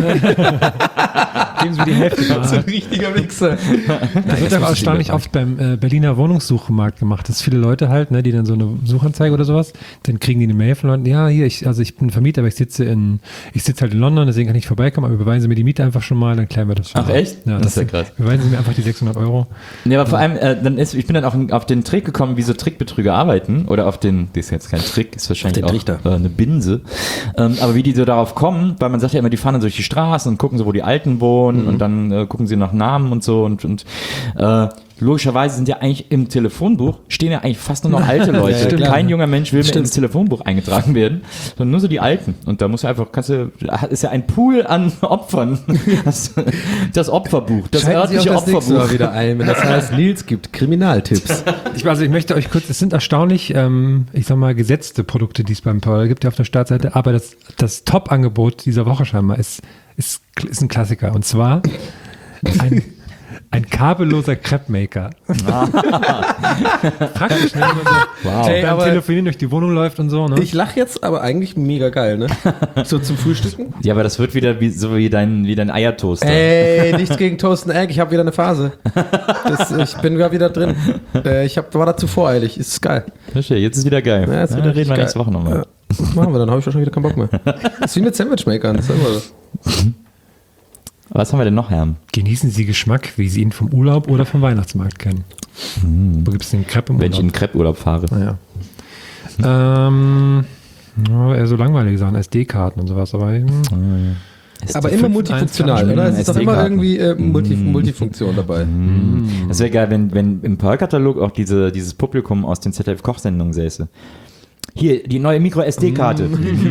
Sie die Hälfte. So ein richtiger Wichser. Das wird auch erstaunlich oft beim äh, Berliner Wohnungssuchmarkt gemacht, dass viele Leute halt, ne, die dann so eine Suchanzeige oder sowas, dann kriegen die eine Mail von Leuten, ja, hier, ich, also ich bin Vermieter, aber ich sitze in, ich sitze halt in London, deswegen kann ich nicht vorbeikommen, aber überweisen Sie mir die Miete einfach schon mal, dann klären wir das schon Ach, mal. echt? Ja, Das ist ja sind- krass. Überweisen Sie mir einfach die sechshundert Euro. Nee, aber vor allem, äh, dann ist, ich bin dann auch auf den Trick gekommen, wie so Trickbetrüger arbeiten, oder auf den, das ist jetzt kein Trick, ist wahrscheinlich Auf den auch Trichter. äh, eine Binse, ähm, aber wie die so darauf kommen, weil man sagt ja immer, die fahren dann durch die Straßen und gucken so, wo die Alten wohnen und dann äh, gucken sie nach Namen und so und, und äh, logischerweise sind ja eigentlich im Telefonbuch, stehen ja eigentlich fast nur noch alte Leute. Ja, klar. Kein junger Mensch will mehr Stimmt. ins Telefonbuch eingetragen werden, sondern nur so die Alten. Und da muss einfach, kannst du, ist ja ein Pool an Opfern. Das, das Opferbuch, das Schalten Sie auch örtliche das nächste Mal Opferbuch. wieder ein, wenn das heißt, Nils gibt Kriminaltipps. Ich, also ich möchte euch kurz, es sind erstaunlich, ähm, ich sag mal, gesetzte Produkte, die es beim Pearl gibt, ja auf der Startseite, aber das, das Top-Angebot dieser Woche scheinbar ist, ist, ist ein Klassiker. Und zwar ein, ein kabelloser Crepe-Maker. Praktisch, ne? Wenn man so Wow. Ey, beim aber Telefonieren durch die Wohnung läuft und so, ne? ich lache jetzt, aber eigentlich mega geil, ne? So zum Frühstücken. Ja, aber das wird wieder wie, so wie dein, wie dein Eiertoaster. Ey, nichts gegen Toast and Egg, ich habe wieder eine Phase. Das, ich bin gerade wieder drin. Äh, ich hab, war dazu voreilig, ist geil. Verstehe, jetzt ist wieder geil. Ja, ist wieder reden richtig wir nächste geil. Woche nochmal. Ja, das machen wir, dann habe ich wahrscheinlich wieder keinen Bock mehr. Das ist wie mit Sandwichmakern, das ist immer so. Was haben wir denn noch, Herr? Genießen Sie Geschmack, wie Sie ihn vom Urlaub oder vom Weihnachtsmarkt kennen. Wo gibt es den Crepe im Wenn ich Urlaub? in Crepe-Urlaub fahre. Naja. Ähm, ja, eher so langweilige Sachen, S D-Karten und sowas, aber hm, Aber immer multifunktional, oder? Es ist doch immer S D-Karten. irgendwie äh, Multi Multifunktion dabei. Das wäre geil, wenn, wenn im Pearl-Katalog auch diese, dieses Publikum aus den Z D F-Kochsendungen säße. Hier, die neue Micro-S D-Karte.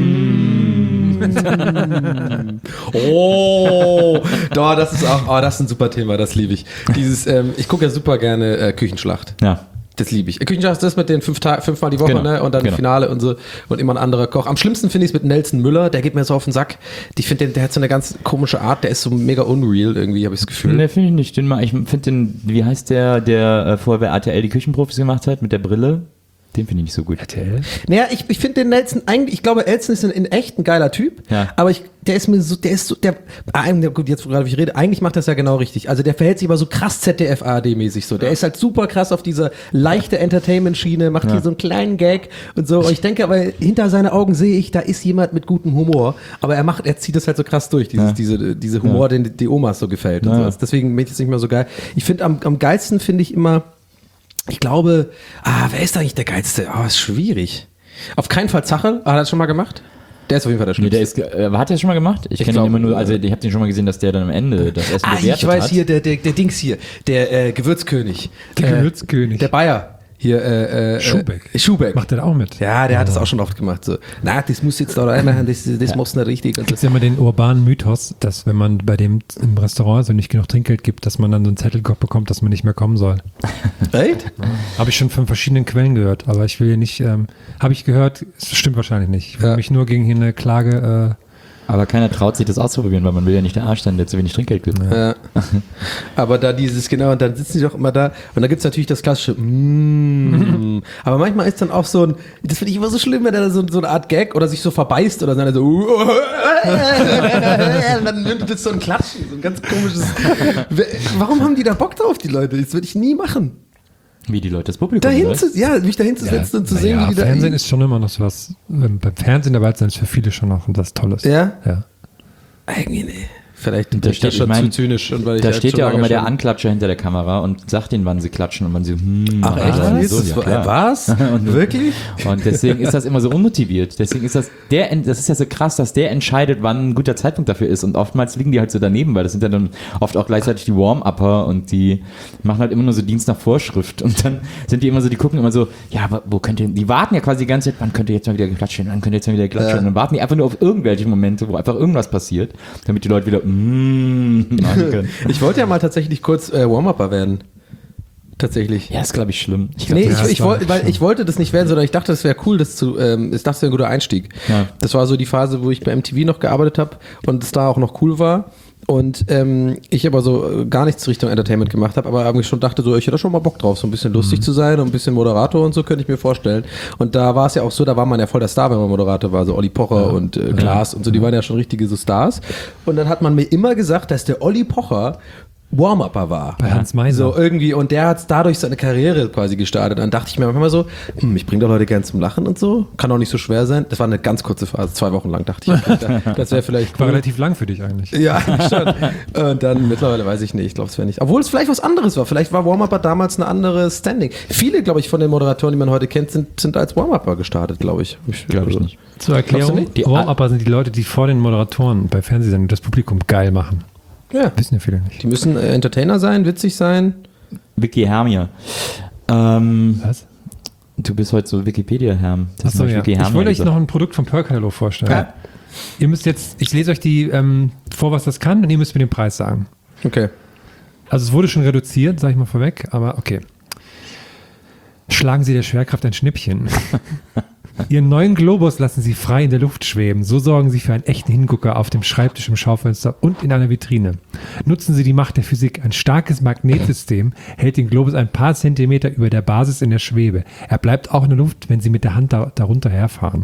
Oh, da, das ist auch, oh, das ist ein super Thema, das liebe ich. Dieses, ähm, ich gucke ja super gerne äh, Küchenschlacht. Ja. Das liebe ich. Küchenschlacht ist das mit den fünf Ta- fünfmal die Woche, Genau, ne? Und dann genau. Finale und so und immer ein anderer Koch. Am schlimmsten finde ich es mit Nelson Müller, der geht mir so auf den Sack. Ich finde, der, der hat so eine ganz komische Art, der ist so mega unreal irgendwie, habe ich das Gefühl. Ne, finde ich nicht. Den mal, ich finde den, wie heißt der, der äh, vorher bei R T L die Küchenprofis gemacht hat, mit der Brille? Den finde ich nicht so gut. R T L? Naja, ich, ich finde den Nelson eigentlich, ich glaube, Elson ist in, in echt ein geiler Typ, Ja. aber ich, der ist mir so, der ist so, der, ah, gut, jetzt gerade, wie ich rede, eigentlich macht das ja genau richtig. Also der verhält sich aber so krass Z D F-A D-mäßig so. Der ist halt super krass auf dieser leichte Entertainment-Schiene, macht hier so einen kleinen Gag und so. Und ich denke aber, hinter seinen Augen sehe ich, da ist jemand mit gutem Humor, aber er macht, er zieht das halt so krass durch, dieses, Ja. diese, diese Humor, den die Omas so gefällt und Ja. sowas. Deswegen bin ich jetzt nicht mehr so geil. Ich finde, am, am geilsten finde ich immer, ich glaube, ah, wer ist eigentlich der Geilste? Ah, ist schwierig. Auf keinen Fall Zacherl. Ah, hat er das schon mal gemacht? Der ist auf jeden Fall der Nee, Schlimmste. der ist, äh, hat er das schon mal gemacht? Ich, Ich kenne glaub, ihn immer nur, also äh, ich habe den schon mal gesehen, dass der dann am Ende das Essen Ah, bewertet ich weiß hat. hier, der, der, der Dings hier, der äh, Gewürzkönig. Der äh, Gewürzkönig. Der Bayer. Hier, äh, äh, Schubeck. Äh, Schubeck. Macht er da auch mit? Ja, der hat das auch schon oft gemacht. So, na, das muss jetzt da reinmachen, das, das machst du nicht richtig. Und Gibt es ja immer den urbanen Mythos, dass wenn man bei dem im Restaurant so nicht genug Trinkgeld gibt, dass man dann so einen Zettel bekommt, dass man nicht mehr kommen soll. so. Right? Habe ich schon von verschiedenen Quellen gehört, aber ich will hier nicht, ähm, habe ich gehört, es stimmt wahrscheinlich nicht. Ich will Ja. mich nur gegen hier eine Klage, äh, Aber keiner traut sich das auszuprobieren, weil man will ja nicht der Arsch sein, der zu wenig Trinkgeld gibt. Ja. Aber da dieses, genau, und dann sitzen die doch immer da und da gibt es natürlich das klassische mm. Aber manchmal ist dann auch so ein, das finde ich immer so schlimm, wenn er da so, so eine Art Gag oder sich so verbeißt oder so, dann so und dann wird das so ein Klatschen, so ein ganz komisches. Warum haben die da Bock drauf, die Leute? Das würde ich nie machen. Wie die Leute das Publikum. Dahin oder? zu, ja, mich dahin zu setzen und zu sehen, naja, wie die da. Fernsehen ist schon immer noch so was, ähm, beim Fernsehen dabei sein ist für viele schon noch das Tolles. Ja? Ja. Irgendwie, nee. Vielleicht Und da bin ich das steht- schon ich mein, zu zynisch. Und weil ich Da halt steht schon ja auch lange immer der schon- Anklatscher hinter der Kamera und sagt ihnen, wann sie klatschen und wann sie hm, Ach echt? ah, Jetzt? so, Das ja, war- klar. was? Wirklich? Und deswegen ist das immer so unmotiviert. Deswegen ist das der, das ist ja so krass, dass der entscheidet, wann ein guter Zeitpunkt dafür ist. Und oftmals liegen die halt so daneben, weil das sind ja dann oft auch gleichzeitig die Warm-Upper und die machen halt immer nur so Dienst nach Vorschrift. Und dann sind die immer so, die gucken immer so, ja, aber wo könnt ihr, die warten ja quasi die ganze Zeit, wann könnt ihr jetzt mal wieder klatschen, wann könnt ihr jetzt mal wieder klatschen. Ja. Und dann warten die einfach nur auf irgendwelche Momente, wo einfach irgendwas passiert, damit die Leute wieder mm, machen können. Ich wollte ja mal tatsächlich kurz äh, Warm-Upper werden. Tatsächlich. Ja, ist glaube ich schlimm. Ich glaub, Nee, das ich, ist- ich, wollte, weil ich wollte das nicht werden, sondern ich dachte, das wäre cool, das zu, ähm, ich dachte, das wäre ein guter Einstieg. Ja. Das war so die Phase, wo ich bei M T V noch gearbeitet habe und es da auch noch cool war. Und ähm, ich aber so äh, gar nichts Richtung Entertainment gemacht habe, aber irgendwie schon dachte so, ich hätte schon mal Bock drauf, so ein bisschen lustig zu sein und ein bisschen Moderator und so, könnte ich mir vorstellen. Und da war es ja auch so, da war man ja voll der Star, wenn man Moderator war, so Olli Pocher und äh, Klaas und so, die waren ja schon richtige so Stars. Und dann hat man mir immer gesagt, dass der Olli Pocher Warm-Upper war. Bei Hans Meiser. So irgendwie, und der hat dadurch seine Karriere quasi gestartet. Dann dachte ich mir manchmal so, hm, ich bringe doch Leute gern zum Lachen und so. Kann auch nicht so schwer sein. Das war eine ganz kurze Phase, zwei Wochen lang dachte ich. Okay, das wäre vielleicht War cool. relativ lang für dich eigentlich. Ja, schon. Und dann mittlerweile weiß ich nicht. Ich glaube, es wäre nicht. Obwohl es vielleicht was anderes war. Vielleicht war Warm-Upper damals ein anderes Standing. Viele, glaube ich, von den Moderatoren, die man heute kennt, sind, sind als Warm-Upper gestartet, glaube ich. Glaub ich nicht. Zur Glaubst Erklärung, du nicht? die Warm-Upper sind die Leute, die vor den Moderatoren bei Fernsehsendungen das Publikum geil machen. Ja. Wissen ja viele nicht. Die müssen äh, Entertainer sein, witzig sein. Vicky Hermie. Ähm, Was? du bist heute so Wikipedia-Herm. Das Achso, hat ja. Vicky Ich Hermie wollte euch gesagt. noch ein Produkt vom Pearl-Katalog vorstellen. Ja. Ihr müsst jetzt, ich lese euch die ähm, vor, was das kann, und ihr müsst mir den Preis sagen. Okay. Also es wurde schon reduziert, sage ich mal vorweg, aber okay. Schlagen Sie der Schwerkraft ein Schnippchen. Ihren neuen Globus lassen Sie frei in der Luft schweben. So sorgen Sie für einen echten Hingucker auf dem Schreibtisch, im Schaufenster und in einer Vitrine. Nutzen Sie die Macht der Physik. Ein starkes Magnetsystem hält den Globus ein paar Zentimeter über der Basis in der Schwebe. Er bleibt auch in der Luft, wenn Sie mit der Hand da, darunter herfahren.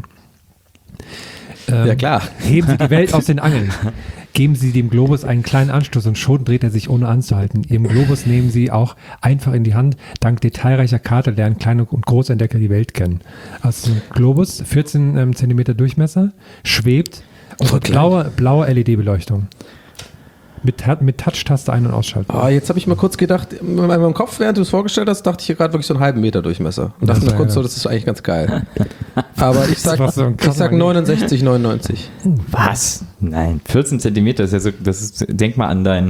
Ähm, Ja, klar. Heben Sie die Welt aus den Angeln. Geben Sie dem Globus einen kleinen Anstoß und schon dreht er sich ohne anzuhalten. Ihrem Globus nehmen Sie auch einfach in die Hand. Dank detailreicher Karte lernen kleine und Großentdecker die Welt kennen. Also ein Globus, vierzehn ähm, Zentimeter Durchmesser, schwebt und hat blaue, blaue L E D-Beleuchtung. Mit, mit Touch-Taste ein- und ausschalten. Ah, jetzt habe ich mal kurz gedacht, in meinem Kopf, während du es vorgestellt hast, dachte ich hier gerade wirklich so einen halben Meter Durchmesser. Und dachte Das mir war kurz ja so, das. das ist eigentlich ganz geil. Aber ich sag, war so ein ich krasser sag Magnet. neunundsechzig, neunundneunzig. Was? Nein, vierzehn Zentimeter ist ja so, das ist, denk mal an dein.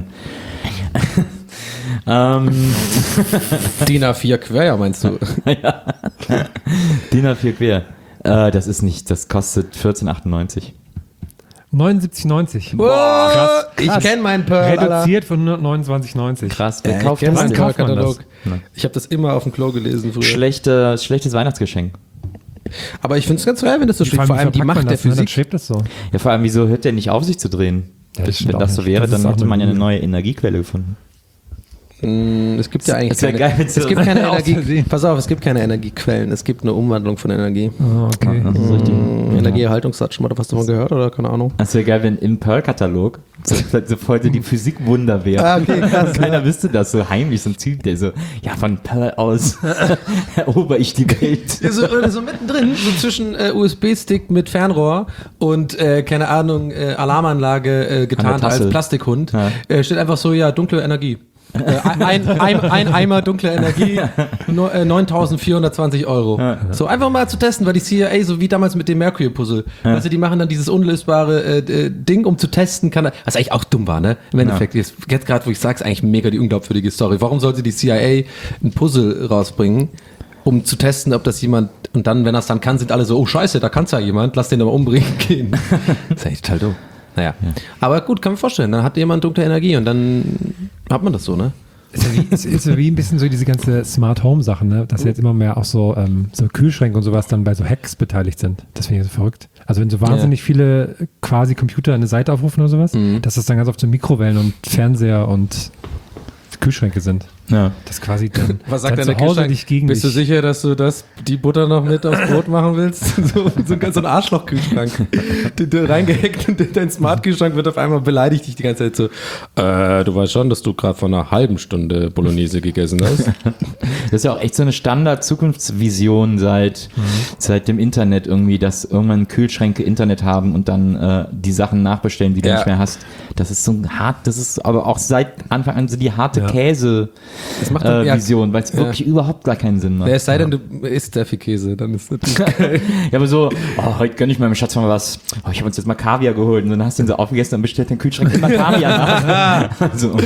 ähm, D I N A vier quer, ja, meinst du? D I N A vier quer. Äh, das ist nicht, das kostet vierzehn achtundneunzig. neunundsiebzig neunzig. Boah, krass, ich krass. kenne meinen Pearl. Alter. Reduziert von hundertneunundzwanzig neunzig. Krass, wer Ja, ich kauft kenn das meinen denn? kauft man Pearl-Katalog. das? Ich habe das immer auf dem Klo gelesen früher. Schlechte, schlechtes Weihnachtsgeschenk. Aber ich finde es ganz geil, wenn das so Wie steht. Vor allem die verpackt man Macht der das, ne? Dann Physik. schwebt das so. Ja, vor allem, wieso hört der nicht auf, sich zu drehen? Ja, das Wenn stimmt das auch so nicht. wäre, Das ist dann auch hätte eine man ja eine Lüge. neue Energiequelle gefunden. Mm, Es gibt ja eigentlich Es wär keine, geil, wenn es so- gibt keine Aus Energie. Versehen. Pass auf, es gibt keine Energiequellen. Es gibt eine Umwandlung von Energie. Oh, okay. Das ist richtig. Mm, Energieerhaltungssatz, schon mal was davon gehört oder keine Ahnung? Das wäre geil, wenn im Pearl-Katalog so, sofort so die Physikwunder wäre. Ah, okay, krass. Keiner wüsste das, so heimlich, so ein Typ, der so, ja, von Pearl aus erober ich die Welt. Ja, so, oder so mittendrin, so zwischen äh, U S B-Stick mit Fernrohr und, äh, keine Ahnung, äh, Alarmanlage äh, getarnt Tasse. als Plastikhund, Ja. äh, steht einfach so, ja, dunkle Energie. Äh, ein, ein, ein Eimer dunkle Energie, no, äh, neuntausendvierhundertzwanzig Euro. So einfach mal zu testen, weil die C I A, so wie damals mit dem Mercury-Puzzle, also die machen dann dieses unlösbare äh, äh, Ding, um zu testen, kann, was eigentlich auch dumm war, ne? Im Endeffekt, jetzt, jetzt gerade, wo ich sag's, eigentlich mega die unglaubwürdige Story. Warum sollte die C I A ein Puzzle rausbringen, um zu testen, ob das jemand, und dann, wenn er es dann kann, sind alle so, oh scheiße, da kann's ja jemand, lass den aber umbringen gehen. Das ist eigentlich total dumm. Naja, aber gut, kann man vorstellen, dann hat jemand dunkle Energie und dann hat man das so, ne? Ist ja wie, ist, ist ja wie ein bisschen so diese ganze Smart Home Sachen, ne? Dass jetzt immer mehr auch so, ähm, so Kühlschränke und sowas dann bei so Hacks beteiligt sind. Das finde ich so verrückt. Also wenn so wahnsinnig viele quasi Computer eine Seite aufrufen oder sowas, dass das dann ganz oft so Mikrowellen und Fernseher und Kühlschränke sind. Ja. Das quasi dann, Was sagt dann dein zu Hause Kühlschrank? dich gegen Bist du dich. sicher, dass du das, die Butter noch mit aufs Brot machen willst? So, so, ein- so ein Arschloch-Kühlschrank. Du, du reingehackt und dein Smart-Kühlschrank wird auf einmal beleidigt dich die ganze Zeit so, äh, du weißt schon, dass du gerade vor einer halben Stunde Bolognese gegessen hast. Das ist ja auch echt so eine Standard-Zukunftsvision seit, Mhm. seit dem Internet irgendwie, dass irgendwann Kühlschränke Internet haben und dann äh, die Sachen nachbestellen, die du Ja. nicht mehr hast. Das ist so ein hart, das ist aber auch seit Anfang an so die harte Ja. Das macht doch- Käse-Vision, ja. äh, Vision, weil es Ja. wirklich überhaupt gar keinen Sinn macht. Ja, es sei denn, du isst sehr viel Käse, dann ist das natürlich geil. Ja, aber so, oh, heute gönn ich meinem Schatz mal was. Oh, ich habe uns jetzt mal Kaviar geholt. Und dann hast du ihn so aufgegessen und bestellt den Kühlschrank immer Kaviar nach. so.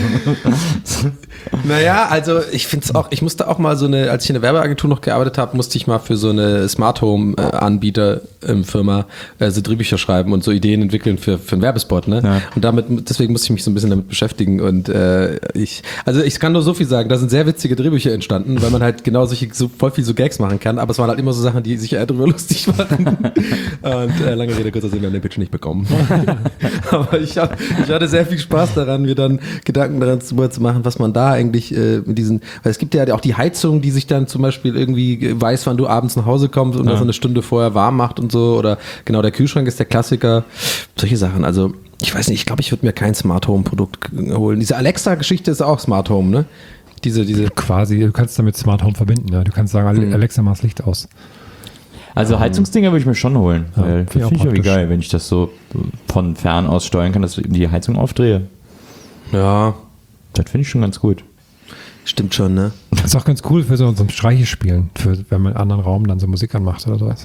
Naja, also ich finde es auch, ich musste auch mal so eine, als ich in der Werbeagentur noch gearbeitet habe, musste ich mal für so eine Smart Home äh, Anbieter ähm, Firma äh, so Drehbücher schreiben und so Ideen entwickeln für, für einen Werbespot, ne? Ja. Und damit, deswegen musste ich mich so ein bisschen damit beschäftigen und äh, ich, also ich kann nur so viel sagen, da sind sehr witzige Drehbücher entstanden, weil man halt genau solche, so voll viel so Gags machen kann, aber es waren halt immer so Sachen, die sich eher drüber lustig machen. Und äh, lange Rede, kurzer Sinn, wir haben den Pitch nicht bekommen. Aber ich, hab, ich hatte sehr viel Spaß daran, mir dann Gedanken daran zu, zu machen, was man da eigentlich äh, mit diesen, weil es gibt ja auch die Heizung, die sich dann zum Beispiel irgendwie weiß, wann du abends nach Hause kommst und Ja. das eine Stunde vorher warm macht und so, oder genau, der Kühlschrank ist der Klassiker, solche Sachen, also ich weiß nicht, ich glaube, ich würde mir kein Smart Home Produkt holen. Diese Alexa-Geschichte ist auch Smart Home, ne? Diese, diese, Quasi, du kannst damit Smart Home verbinden. Ja. Du kannst sagen, Mhm. Alexa, mach das Licht aus. Also Heizungsdinger würde ich mir schon holen. Ja, Weil finde ich das auch finde ich irgendwie praktisch. geil, wenn ich das so von fern aus steuern kann, dass ich die Heizung aufdrehe. ja, Das finde ich schon ganz gut. stimmt schon, ne? Das ist auch ganz cool für so, so ein Streichespielen, für, wenn man in einem anderen Raum dann so Musik anmacht oder sowas.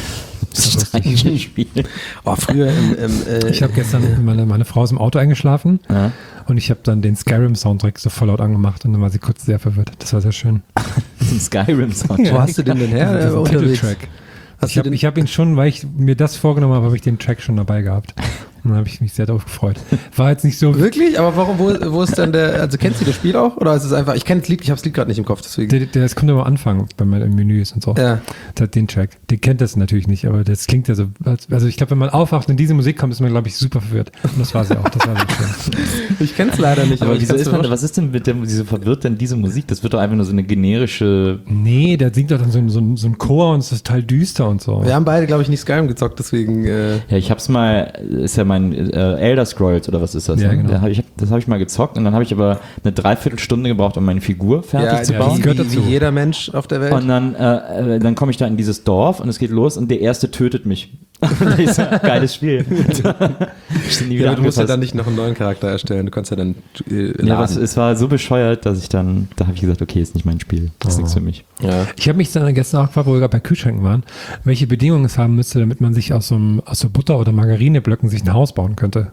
Spiel. Oh, früher im, im äh, Ich habe gestern, meine, meine Frau ist im Auto eingeschlafen Ja. und ich habe dann den Skyrim-Soundtrack so voll laut angemacht und dann war sie kurz sehr verwirrt. Das war sehr schön. Ein Skyrim-Sound. wo hast du den denn her? äh, Diesen unterwegs? Titeltrack. Hast Ich du habe den, hab ihn schon, weil ich mir das vorgenommen habe, habe ich den Track schon dabei gehabt. Und dann habe ich mich sehr darauf gefreut. War jetzt nicht so... wirklich? Aber warum, wo, wo ist denn der, also kennst du das Spiel auch? Oder ist es einfach, ich kenne das Lied, ich habe das Lied gerade nicht im Kopf, deswegen. Der, der, das kommt immer am Anfang, wenn man im Menü ist und so. Ja. Der, den Track. Den kennt das natürlich nicht, aber das klingt ja so. als- Also ich glaube, wenn man aufwacht und diese Musik kommt, ist man, glaube ich, super verwirrt. Und das war sie auch. Das war sehr schön. Ich kenne es leider nicht. Aber ich wieso kann's ist mir man, was ist denn mit dem, wieso verwirrt denn diese Musik? Das wird doch einfach nur so eine generische. Nee, der singt doch dann so, ein- so, ein- so ein Chor und es ist total düster und so. Wir haben beide, glaube ich, nicht Skyrim gezockt, deswegen. Äh, Ja, ich hab's mal, ist ja mein äh, Elder Scrolls oder was ist das? Ja, ne? genau. Da hab ich, das habe ich mal gezockt und dann habe ich aber eine Dreiviertelstunde gebraucht, um meine Figur fertig ja, zu ja, bauen. das gehört wie, dazu. wie jeder Mensch auf der Welt. Und dann, äh, äh, dann komme ich da in dieses Dorf und es geht los und der Erste tötet mich. Das ist ein geiles Spiel. Ich bin nie wieder ja, aber du musst ja angefasst. dann nicht noch einen neuen Charakter erstellen. Du kannst ja dann äh, Ja, aber es, laden. es war so bescheuert, dass ich dann, da habe ich gesagt, okay, ist nicht mein Spiel. Das ist nichts für mich. Ja. Ich habe mich dann gestern auch gefragt, wo wir gerade bei Kühlschränken waren, welche Bedingungen es haben müsste, damit man sich aus so, einem, aus so Butter- oder Margarineblöcken sich ein Haus bauen könnte.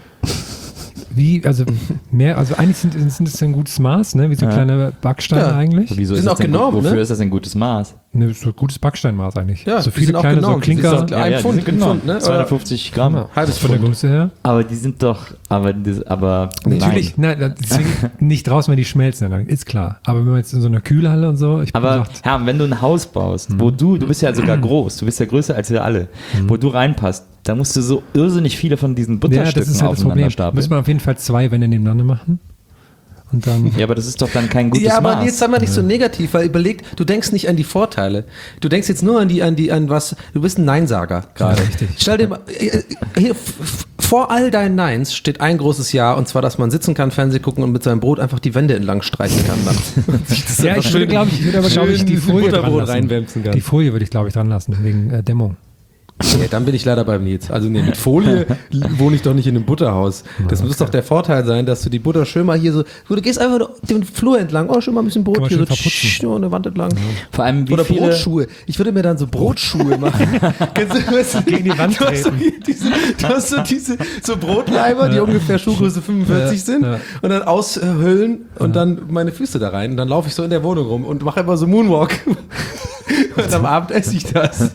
Wie, also mehr, also eigentlich sind, sind es ein gutes Maß, ne? Wie so Ja. kleine Backsteine Ja. eigentlich. Wieso Die ist sind das auch denn, genormt, wofür ne? ist das ein gutes Maß? Ne, so ein gutes Backsteinmaß eigentlich. Ja, so die viele sind auch kleine, so genormt. Die Klinker. sind so- Ein Pfund, die sind ein genau, Pfund, ne? zweihundertfünfzig Gramm. Ja, Halbes von der Pfund. Größe her. Aber die sind doch, aber, das, aber Natürlich, nein, deswegen nicht raus, wenn die schmelzen, dann ist klar. Aber wenn man jetzt in so einer Kühlhalle und so, ich bin Aber gesagt, Herr, wenn du ein Haus baust, Mhm. wo du, du bist ja sogar groß, du bist ja größer als wir alle, wo du reinpasst, da musst du so irrsinnig viele von diesen ja, Butterstücken das ist halt das aufeinander Problem. stapeln. Müssen wir auf jeden Fall zwei Wände nebeneinander machen. Und dann, Ja, aber das ist doch dann kein gutes Ja, aber Maß. jetzt sei mal nicht so negativ, weil überleg, du denkst nicht an die Vorteile. Du denkst jetzt nur an die, an die, an was, du bist ein Neinsager gerade. Ja, richtig. Stell dir mal, äh, hier, f- f- vor all deinen Neins steht ein großes Ja, und zwar, dass man sitzen kann, Fernsehen gucken und mit seinem Brot einfach die Wände entlang streichen kann. Dann. ja, ich würde, glaube ich, ich würde aber, glaube ich, die schön Folie dran Butterbrot lassen. reinwämsen kann. Die Folie würde ich, glaube ich, dran lassen, wegen äh, Dämmung. Nee, dann bin ich leider beim Nils. Also nee, mit Folie wohne ich doch nicht in einem Butterhaus. Das muss doch der Vorteil sein, dass du die Butter schön mal hier so, du gehst einfach nur den Flur entlang, oh, schön mal ein bisschen Brot Kann man hier so, schön verputzen. tsch, nur eine Wand entlang. Vor allem, wie Oder viele, Brotschuhe. Ich würde mir dann so Brotschuhe machen. Kennst du, weißt du, Gegen die Wand du hast, so treten. diese, du hast so diese so Brotleiber, die ungefähr Schuhgröße fünfundvierzig Ja, sind ja. und dann aushöhlen und dann meine Füße da rein und dann laufe ich so in der Wohnung rum und mache immer so Moonwalk. Und am Abend esse ich das.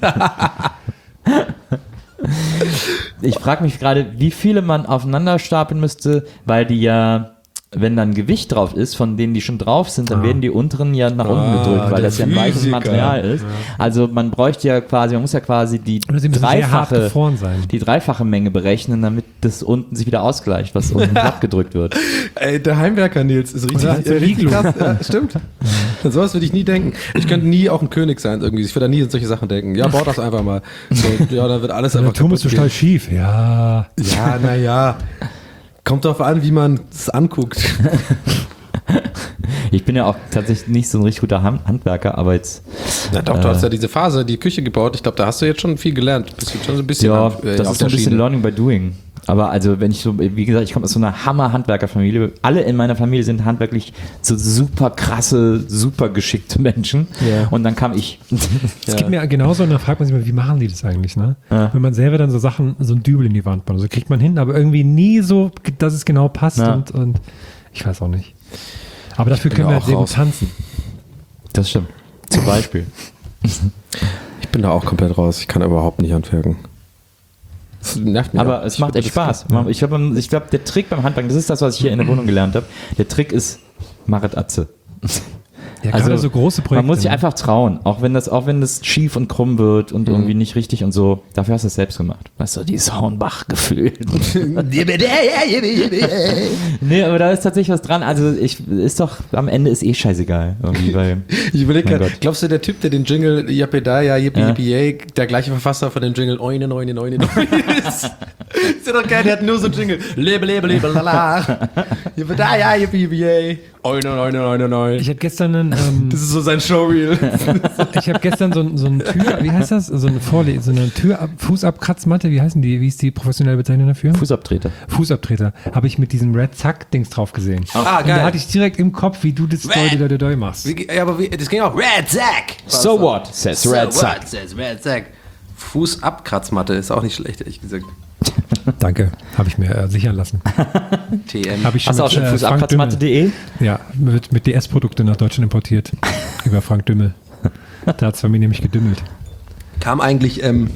ich frage mich gerade, wie viele man aufeinander stapeln müsste, weil die ja wenn dann Gewicht drauf ist, von denen die schon drauf sind, dann Ah. werden die unteren ja nach unten Ah, gedrückt, weil der das ja ein weiches Physiker. Material ist. Also man bräuchte ja quasi, man muss ja quasi die Oder sie müssen sehr hart dreifache, gefroren sein. die dreifache Menge berechnen, damit das unten sich wieder ausgleicht, was unten abgedrückt wird. Ey, der Heimwerker Nils ist richtig, Oder so äh, richtig Iglu. krass. Ja, stimmt. An sowas würde ich nie denken. Ich könnte nie auch ein König sein irgendwie. Ich würde da nie an solche Sachen denken. Ja, bau das einfach mal. So, ja, dann wird alles Der einfach Turm ist kaputt total gehen. schief. Ja. Ja, naja. Kommt drauf an, wie man es anguckt. Ich bin ja auch tatsächlich nicht so ein richtig guter Hand- Handwerker, aber jetzt Ja, doch, du hast ja diese Phase, die Küche gebaut. Ich glaube, da hast du jetzt schon viel gelernt. Bist du schon so ein bisschen ja, auf, äh, das auf ist so der ein bisschen Schiene. Learning by Doing. Aber also, wenn ich so, wie gesagt, ich komme aus so einer Hammer-Handwerkerfamilie. Alle in meiner Familie sind handwerklich so super krasse, super geschickte Menschen. Ja. Und dann kam ich. Es gibt mir genauso, und dann fragt man sich mal, wie machen die das eigentlich, ne? Ja. Wenn man selber dann so Sachen, so ein Dübel in die Wand baut, also kriegt man hin, aber irgendwie nie so, dass es genau passt Ja. und, und ich weiß auch nicht. Aber dafür bin können da wir auch sehr gut raus. tanzen. Das stimmt. Zum Beispiel. Ich bin da auch komplett raus. Ich kann überhaupt nicht handwerken. Das nervt mich. Aber auch. es Ich macht finde echt das Spaß. Ich glaube, ich glaub, der Trick beim Handwerken, das ist das, was ich hier in der Wohnung gelernt habe. Der Trick ist, machet Atze. Ja, gerade so große Projekte. Man muss sich ne? einfach trauen, auch wenn das, auch wenn das schief und krumm wird und irgendwie nicht richtig und so. Dafür hast du es selbst gemacht. Weißt du, dieses Hornbach-Gefühl. Nee, aber da ist tatsächlich was dran. Also ich ist doch, am Ende ist eh scheißegal. Irgendwie, weil, Ich überlege Mein gerade, Gott. glaubst du, der Typ, der den Jingle Yapedaya, Yippie Ja. Yippie Yay, der gleiche Verfasser von dem Jingle Oine, Neune, Neune, Neune ist? Ist ja doch geil, der hat nur so einen Jingle. Lebe, lebe, lebe, lala. Yapedaya, Yippie Yippie Yay. Oine, Neune, Neune, Neune. Ich hatte gestern einen, ähm, Das ist so sein Showreel. ich habe gestern so, ein- so eine Tür, wie heißt das? So eine Vorle so eine Tür, Fußabkratzmatte, wie heißen die? Wie ist die professionelle Bezeichnung dafür? Fußabtreter. Fußabtreter. Habe ich mit diesem Red Zack-Dings drauf gesehen. Ah, Und da hatte ich direkt im Kopf, wie du das Doi, Doi, Doi, Doi machst. Wie- Ja, aber wie, das ging auch. Red Zack. So what, says Red So Zack. what, says Red Zack. Fußabkratzmatte ist auch nicht schlecht, ehrlich gesagt. Danke, habe ich mir äh, sichern lassen. T M. Habe ich schon Hast du auch mit, schon äh, Frank Fußabkratzmatte punkt de? Dümmel- Ja, wird mit D S-Produkte nach Deutschland importiert. Über Frank Dümmel. Da hat es bei mir nämlich gedümmelt. Kam eigentlich, ähm,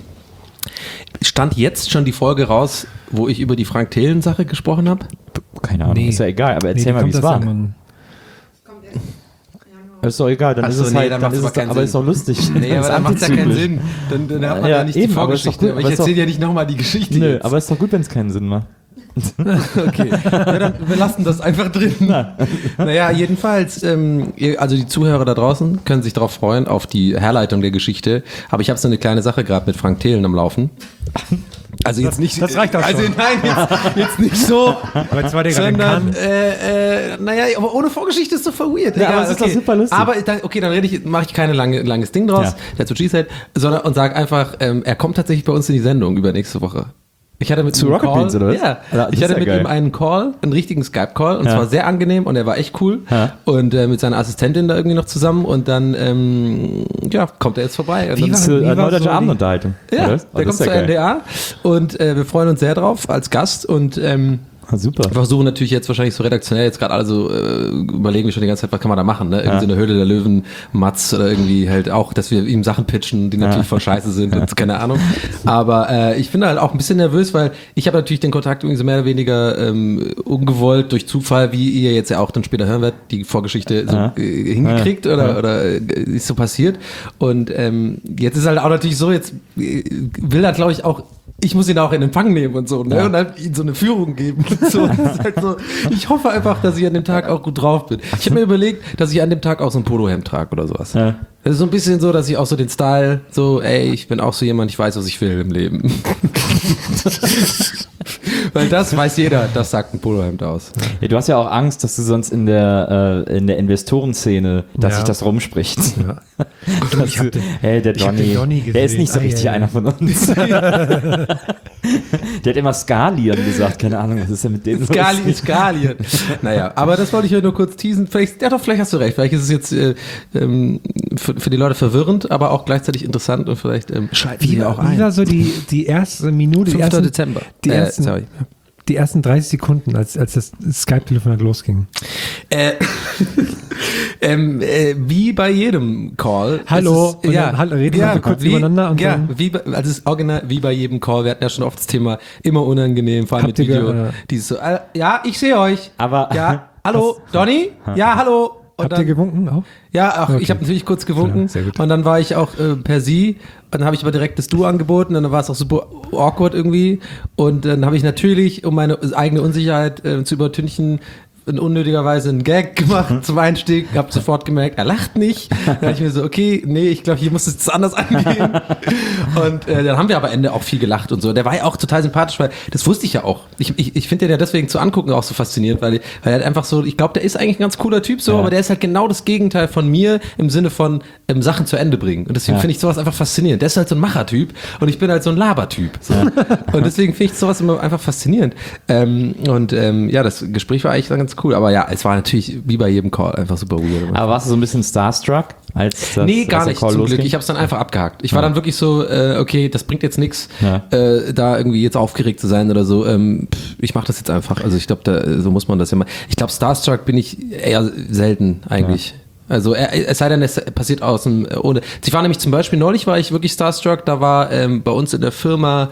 stand jetzt schon die Folge raus, wo ich über die Frank-Thelen-Sache gesprochen habe? Keine Ahnung, Nee. ist ja egal, aber Nee, erzähl wie mal, wie kommt es das war. denn, Mann? Kommt erst Januar. Ist doch egal, dann Ach ist so, es nee, halt, dann dann macht's ist aber es, keinen aber Sinn. ist doch lustig. Nee, aber Das dann ist macht ja keinen antizyklisch. Sinn. Dann, dann hat man ja, Ja, nicht eben, die aber ist doch Vorgeschichte. gut, Aber ich aber ist erzähle doch- ja nicht nochmal die Geschichte Nö, jetzt. aber ist doch gut, wenn es keinen Sinn macht. Okay, ja, dann wir lassen das einfach drin. Naja, jedenfalls, ähm, ihr- also die Zuhörer da draußen können sich darauf freuen, auf die Herleitung der Geschichte. Aber ich habe so eine kleine Sache gerade mit Frank Thelen am Laufen. Also jetzt nicht. das reicht auch Also schon. nein, jetzt, jetzt nicht so. Aber jetzt war der gerade Sondern, kann. äh, äh, naja, aber ohne Vorgeschichte ist doch voll weird. Ja, aber es ist doch super lustig. Aber dann, okay, dann rede ich, mache ich kein lange, langes Ding draus, Ja. der zu Cheesehead, sondern und sag einfach, ähm, er kommt tatsächlich bei uns in die Sendung über nächste Woche. Ich hatte mit Zu ihm Rocket Call, Beans, oder was? Ja, Ja, das ich ist hatte ja mit geil. ihm einen Call, einen richtigen Skype-Call und Ja. zwar sehr angenehm und er war echt cool Ja. und äh, mit seiner Assistentin da irgendwie noch zusammen und dann, ähm, ja, kommt er jetzt vorbei. Und Wie dann, war- Das ist äh, wie war Neudeutsche so die- Abendunterhaltung. ja, oder? Oh, der kommt das ist ja zur geil. N D A und äh, wir freuen uns sehr drauf als Gast und ähm, Ah, super. wir versuchen natürlich jetzt wahrscheinlich so redaktionell jetzt gerade alle so äh, überlegen wir schon die ganze Zeit, was kann man da machen, ne? Irgendwie Ja. so eine Höhle der Löwen, Matz oder irgendwie halt auch, dass wir ihm Sachen pitchen, die natürlich voll scheiße sind und keine Ahnung. Aber äh, ich bin halt auch ein bisschen nervös, weil ich habe natürlich den Kontakt irgendwie so mehr oder weniger ähm, ungewollt durch Zufall, wie ihr jetzt ja auch dann später hören werdet, die Vorgeschichte so Ja. äh, hingekriegt Ja. oder, Ja. oder äh, ist so passiert. Und ähm, jetzt ist halt auch natürlich so, jetzt äh, will er glaube ich auch ich muss ihn auch in Empfang nehmen und so, ne? Ja. Und halt ihm so eine Führung geben. Und so. Das ist halt so. Ich hoffe einfach, dass ich an dem Tag auch gut drauf bin. Ich habe mir überlegt, dass ich an dem Tag auch so ein Polohemd trage oder sowas. Ja. Das ist so ein bisschen so, dass ich auch so den Style, so, ey, ich bin auch so jemand, ich weiß, was ich will im Leben. Weil das weiß jeder, das sagt ein Polohemd aus. Ja, du hast ja auch Angst, dass du sonst in der, äh, in der Investorenszene, dass Ja. sich das rumspricht. Ja. Dass ich hab du, den- hey, der ich hab Donny, den Donny der ist gesehen. nicht so Ah, richtig ja, ja. einer von uns. Der hat immer Skalieren gesagt, keine Ahnung, was ist denn mit dem Skali, los? Skalien. Naja, aber das wollte ich euch nur kurz teasen. Vielleicht, ja doch, vielleicht hast du recht. Vielleicht ist es jetzt äh, ähm, für, für die Leute verwirrend, aber auch gleichzeitig interessant und vielleicht ähm, schalten Wie, wir auch wie ein. war so die, die erste Minute, die fünfter ersten, Dezember. Die Äh, ersten, sorry. die ersten dreißig Sekunden, als, als das Skype-Telefonat losging. Äh, ähm, äh, wie bei jedem Call. Hallo, ist es, und ja, dann halt- reden ja, wir kurz wie, übereinander und ja, dann- wie bei, also es ist original wie bei jedem Call. Wir hatten ja schon oft das Thema immer unangenehm, vor allem Habt mit ihr Video. ge- äh, Dieses so, äh, ja, ich sehe euch. Aber- ja, hallo, Donny? Ja, hallo. Und Habt dann, ihr gewunken auch? Ja, auch, Okay. ich habe natürlich kurz gewunken. Ja, sehr gut. Und dann war ich auch äh, per Sie. Und dann habe ich aber direkt das Du angeboten. Und dann war es auch super awkward irgendwie. Und dann habe ich natürlich, um meine eigene Unsicherheit äh, zu übertünchen, in unnötigerweise einen Gag gemacht zum Einstieg, hab sofort gemerkt, er lacht nicht. Dann dachte ich mir so, okay, nee, ich glaube, hier muss es anders angehen. Und äh, dann haben wir aber am Ende auch viel gelacht und so. Der war ja auch total sympathisch, weil das wusste ich ja auch. Ich, ich, ich finde den ja deswegen zu angucken auch so faszinierend, weil, weil er halt einfach so, ich glaube, der ist eigentlich ein ganz cooler Typ so, Ja. aber der ist halt genau das Gegenteil von mir im Sinne von ähm, Sachen zu Ende bringen. Und deswegen Ja. finde ich sowas einfach faszinierend. Der ist halt so ein Machertyp und ich bin halt so ein Labertyp. So. Und deswegen finde ich sowas immer einfach faszinierend. Ähm, und ähm, ja, das Gespräch war eigentlich ganz cool, aber ja, es war natürlich wie bei jedem Call einfach super weird. Aber warst du so ein bisschen starstruck, als das, Nee, gar als der nicht, Call zum losging? Glück. Ich habe es dann einfach abgehakt. Ich war dann wirklich so, äh, okay, das bringt jetzt nichts, Ja. äh, da irgendwie jetzt aufgeregt zu sein oder so. Ähm, pff, ich mache das jetzt einfach. Also ich glaube, da so muss man das ja mal. Ich glaube, Starstruck bin ich eher selten eigentlich. Also äh, es sei denn, es passiert aus dem äh, ohne. Ich war nämlich zum Beispiel neulich war ich wirklich starstruck. Da war ähm, bei uns in der Firma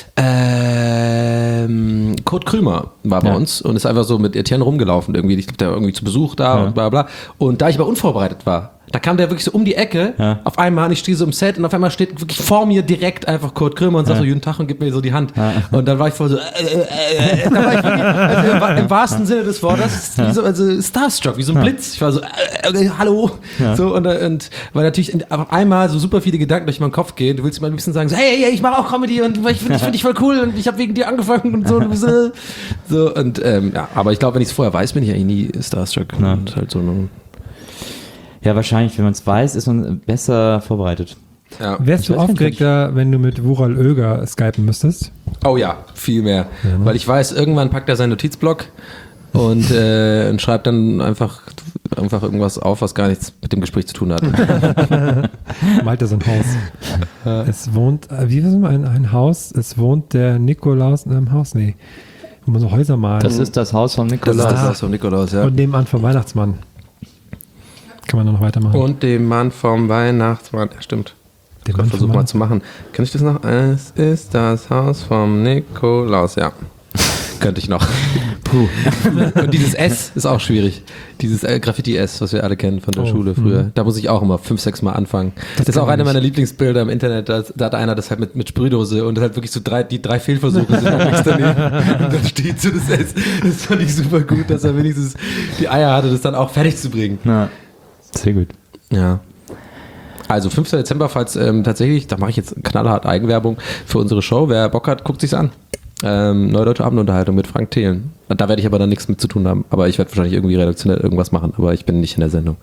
ähm, Kurt Krümer war bei Ja. uns und ist einfach so mit Etienne rumgelaufen irgendwie. Ich glaube, der war irgendwie zu Besuch da Ja. und bla bla. Und da ich aber unvorbereitet war, da kam der wirklich so um die Ecke. Ja. Auf einmal, und ich stehe so im Set und auf einmal steht wirklich vor mir direkt einfach Kurt Krömer und sagt so, guten Tag und gibt mir so die Hand. Und dann war ich voll so, äh, äh, äh, da war ich wirklich, also im, wa- im wahrsten Sinne des Wortes, wie so, also starstruck, wie so ein Blitz. Ich war so, äh, äh, hallo. So, und, äh, und weil natürlich in- auf einmal so super viele Gedanken durch meinen Kopf gehen. Du willst mir ein bisschen sagen, so, hey, hey, ich mache auch Comedy und ich finde find dich voll cool und ich habe wegen dir angefangen und so. Und so. so und ähm, ja, aber ich glaube, wenn ich es vorher weiß, bin ich eigentlich nie starstruck. Ja. Und halt so, ne, Ja, wahrscheinlich, wenn man es weiß, ist man besser vorbereitet. ja. Wärst du weiß nicht, aufgeregter, wenn du mit Wural Oeger skypen müsstest? Oh ja, viel mehr. Weil ich weiß, irgendwann packt er seinen Notizblock und, äh, und schreibt dann einfach, einfach irgendwas auf, was gar nichts mit dem Gespräch zu tun hat. Malt er so ein Haus. Es wohnt, äh, wie ist es ein, ein Haus? Es wohnt der Nikolaus in einem Haus? Nee. Wo man so Häuser malt. Das ist das Haus von Nikolaus. Das ist das von Nikolaus, ja. Und nebenan vom Weihnachtsmann. Kann man dann noch weitermachen. Und dem Mann vom Weihnachtsmann. Ja, stimmt. Den Ich Mann versuche vom mal zu machen. Kann ich das noch? Es ist das Haus vom Nikolaus, ja. Könnte ich noch. Puh. Und dieses S ist auch schwierig. Dieses äh, Graffiti-S, was wir alle kennen von der Oh, Schule früher. Da muss ich auch immer fünf, sechs Mal anfangen. Das, ist kann auch man einer nicht. meiner Lieblingsbilder im Internet. Da, da hat einer das halt mit, mit Sprühdose und das halt wirklich so drei, die drei Fehlversuche sind noch nichts daneben. Und dann steht so das S. Das fand ich super gut, dass er wenigstens die Eier hatte, das dann auch fertig zu bringen. Ja, sehr gut. Ja. Also fünfter Dezember, falls ähm, tatsächlich, da mache ich jetzt knallhart Eigenwerbung für unsere Show. Wer Bock hat, guckt sich's an. Ähm, Neue Deutsche Abendunterhaltung mit Frank Thelen. Da werde ich aber dann nichts mit zu tun haben. Aber ich werde wahrscheinlich irgendwie redaktionell irgendwas machen. Aber ich bin nicht in der Sendung.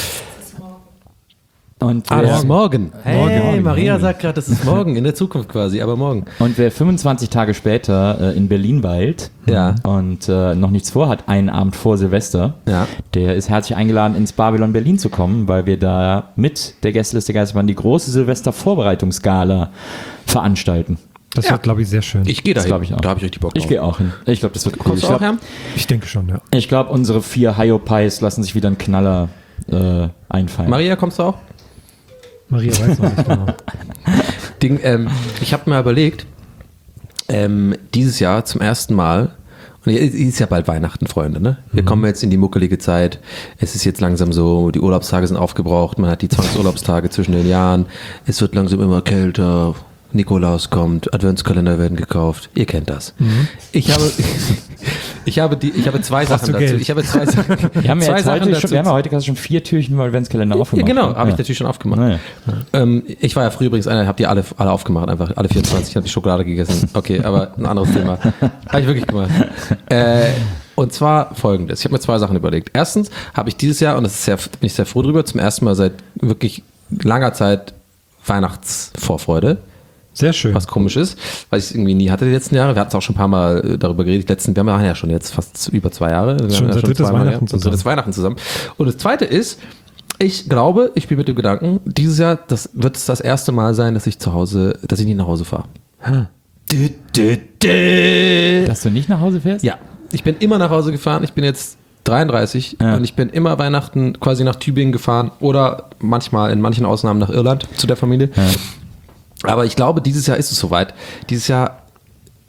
Und Ah, wer, das ist morgen. Hey, Morgen. Maria sagt gerade, das ist morgen, in der Zukunft quasi, aber morgen. und wer fünfundzwanzig Tage später äh, in Berlin weilt Ja. und äh, noch nichts vorhat, einen Abend vor Silvester, Ja. der ist herzlich eingeladen, ins Babylon Berlin zu kommen, weil wir da mit der Gästeliste Geisterbahn die große Silvester-Vorbereitungsgala veranstalten. Das wird, glaube ich, sehr schön. Ich gehe da Das glaub ich auch. Da habe ich richtig Bock Ich drauf. gehe auch hin. Ich glaube, das wird cool. Kommst Ich du auch glaube, her? Ich denke schon, ja. ich glaub, unsere vier Hyopies lassen sich wieder einen Knaller äh, einfallen. Maria, kommst du auch? Maria weiß noch nicht genau. Ding, ähm, ich habe mir überlegt, ähm, dieses Jahr zum ersten Mal, und es ist ja bald Weihnachten, Freunde, ne? Wir kommen jetzt in die muckelige Zeit. Es ist jetzt langsam so, die Urlaubstage sind aufgebraucht, man hat die Zwangsurlaubstage zwischen den Jahren. Es wird langsam immer kälter. Nikolaus kommt, Adventskalender werden gekauft. Ihr kennt das. Ich habe, ich habe die, ich habe zwei Brauchst Sachen du dazu. Geld? Ich habe zwei Sachen. Wir haben ja zwei jetzt Sachen heute dazu. schon, wir haben ja heute quasi schon vier Türchen Adventskalender Ja, aufgemacht. genau, habe ich Ja. natürlich schon aufgemacht. Naja. Ähm, ich war ja früher übrigens einer, habe die alle, alle aufgemacht, einfach alle vierundzwanzig, habe die Schokolade gegessen. Okay, aber ein anderes Thema. Habe ich wirklich gemacht. Äh, und zwar folgendes. Ich habe mir zwei Sachen überlegt. Erstens habe ich dieses Jahr, und das ist sehr, bin ich sehr froh drüber, zum ersten Mal seit wirklich langer Zeit Weihnachtsvorfreude. Sehr schön. Was komisch ist, weil ich es irgendwie nie hatte die letzten Jahre. Wir hatten es auch schon ein paar Mal äh, darüber geredet. Die letzten, wir haben ja schon jetzt fast über zwei Jahre. Wir Schon haben ja unser drittes zweimal, Weihnachten ja, unser zusammen. drittes Weihnachten zusammen. Und das Zweite ist, ich glaube, ich spiele mit dem Gedanken, dieses Jahr, das wird es das erste Mal sein, dass ich zu Hause, dass ich nie nach Hause fahre. Dü, dü, dü. Dass du nicht nach Hause fährst? Ja, ich bin immer nach Hause gefahren. Ich bin jetzt dreiunddreißig Ja. und ich bin immer Weihnachten quasi nach Tübingen gefahren oder manchmal in manchen Ausnahmen nach Irland zu der Familie. Ja. Aber ich glaube, dieses Jahr ist es soweit. Dieses Jahr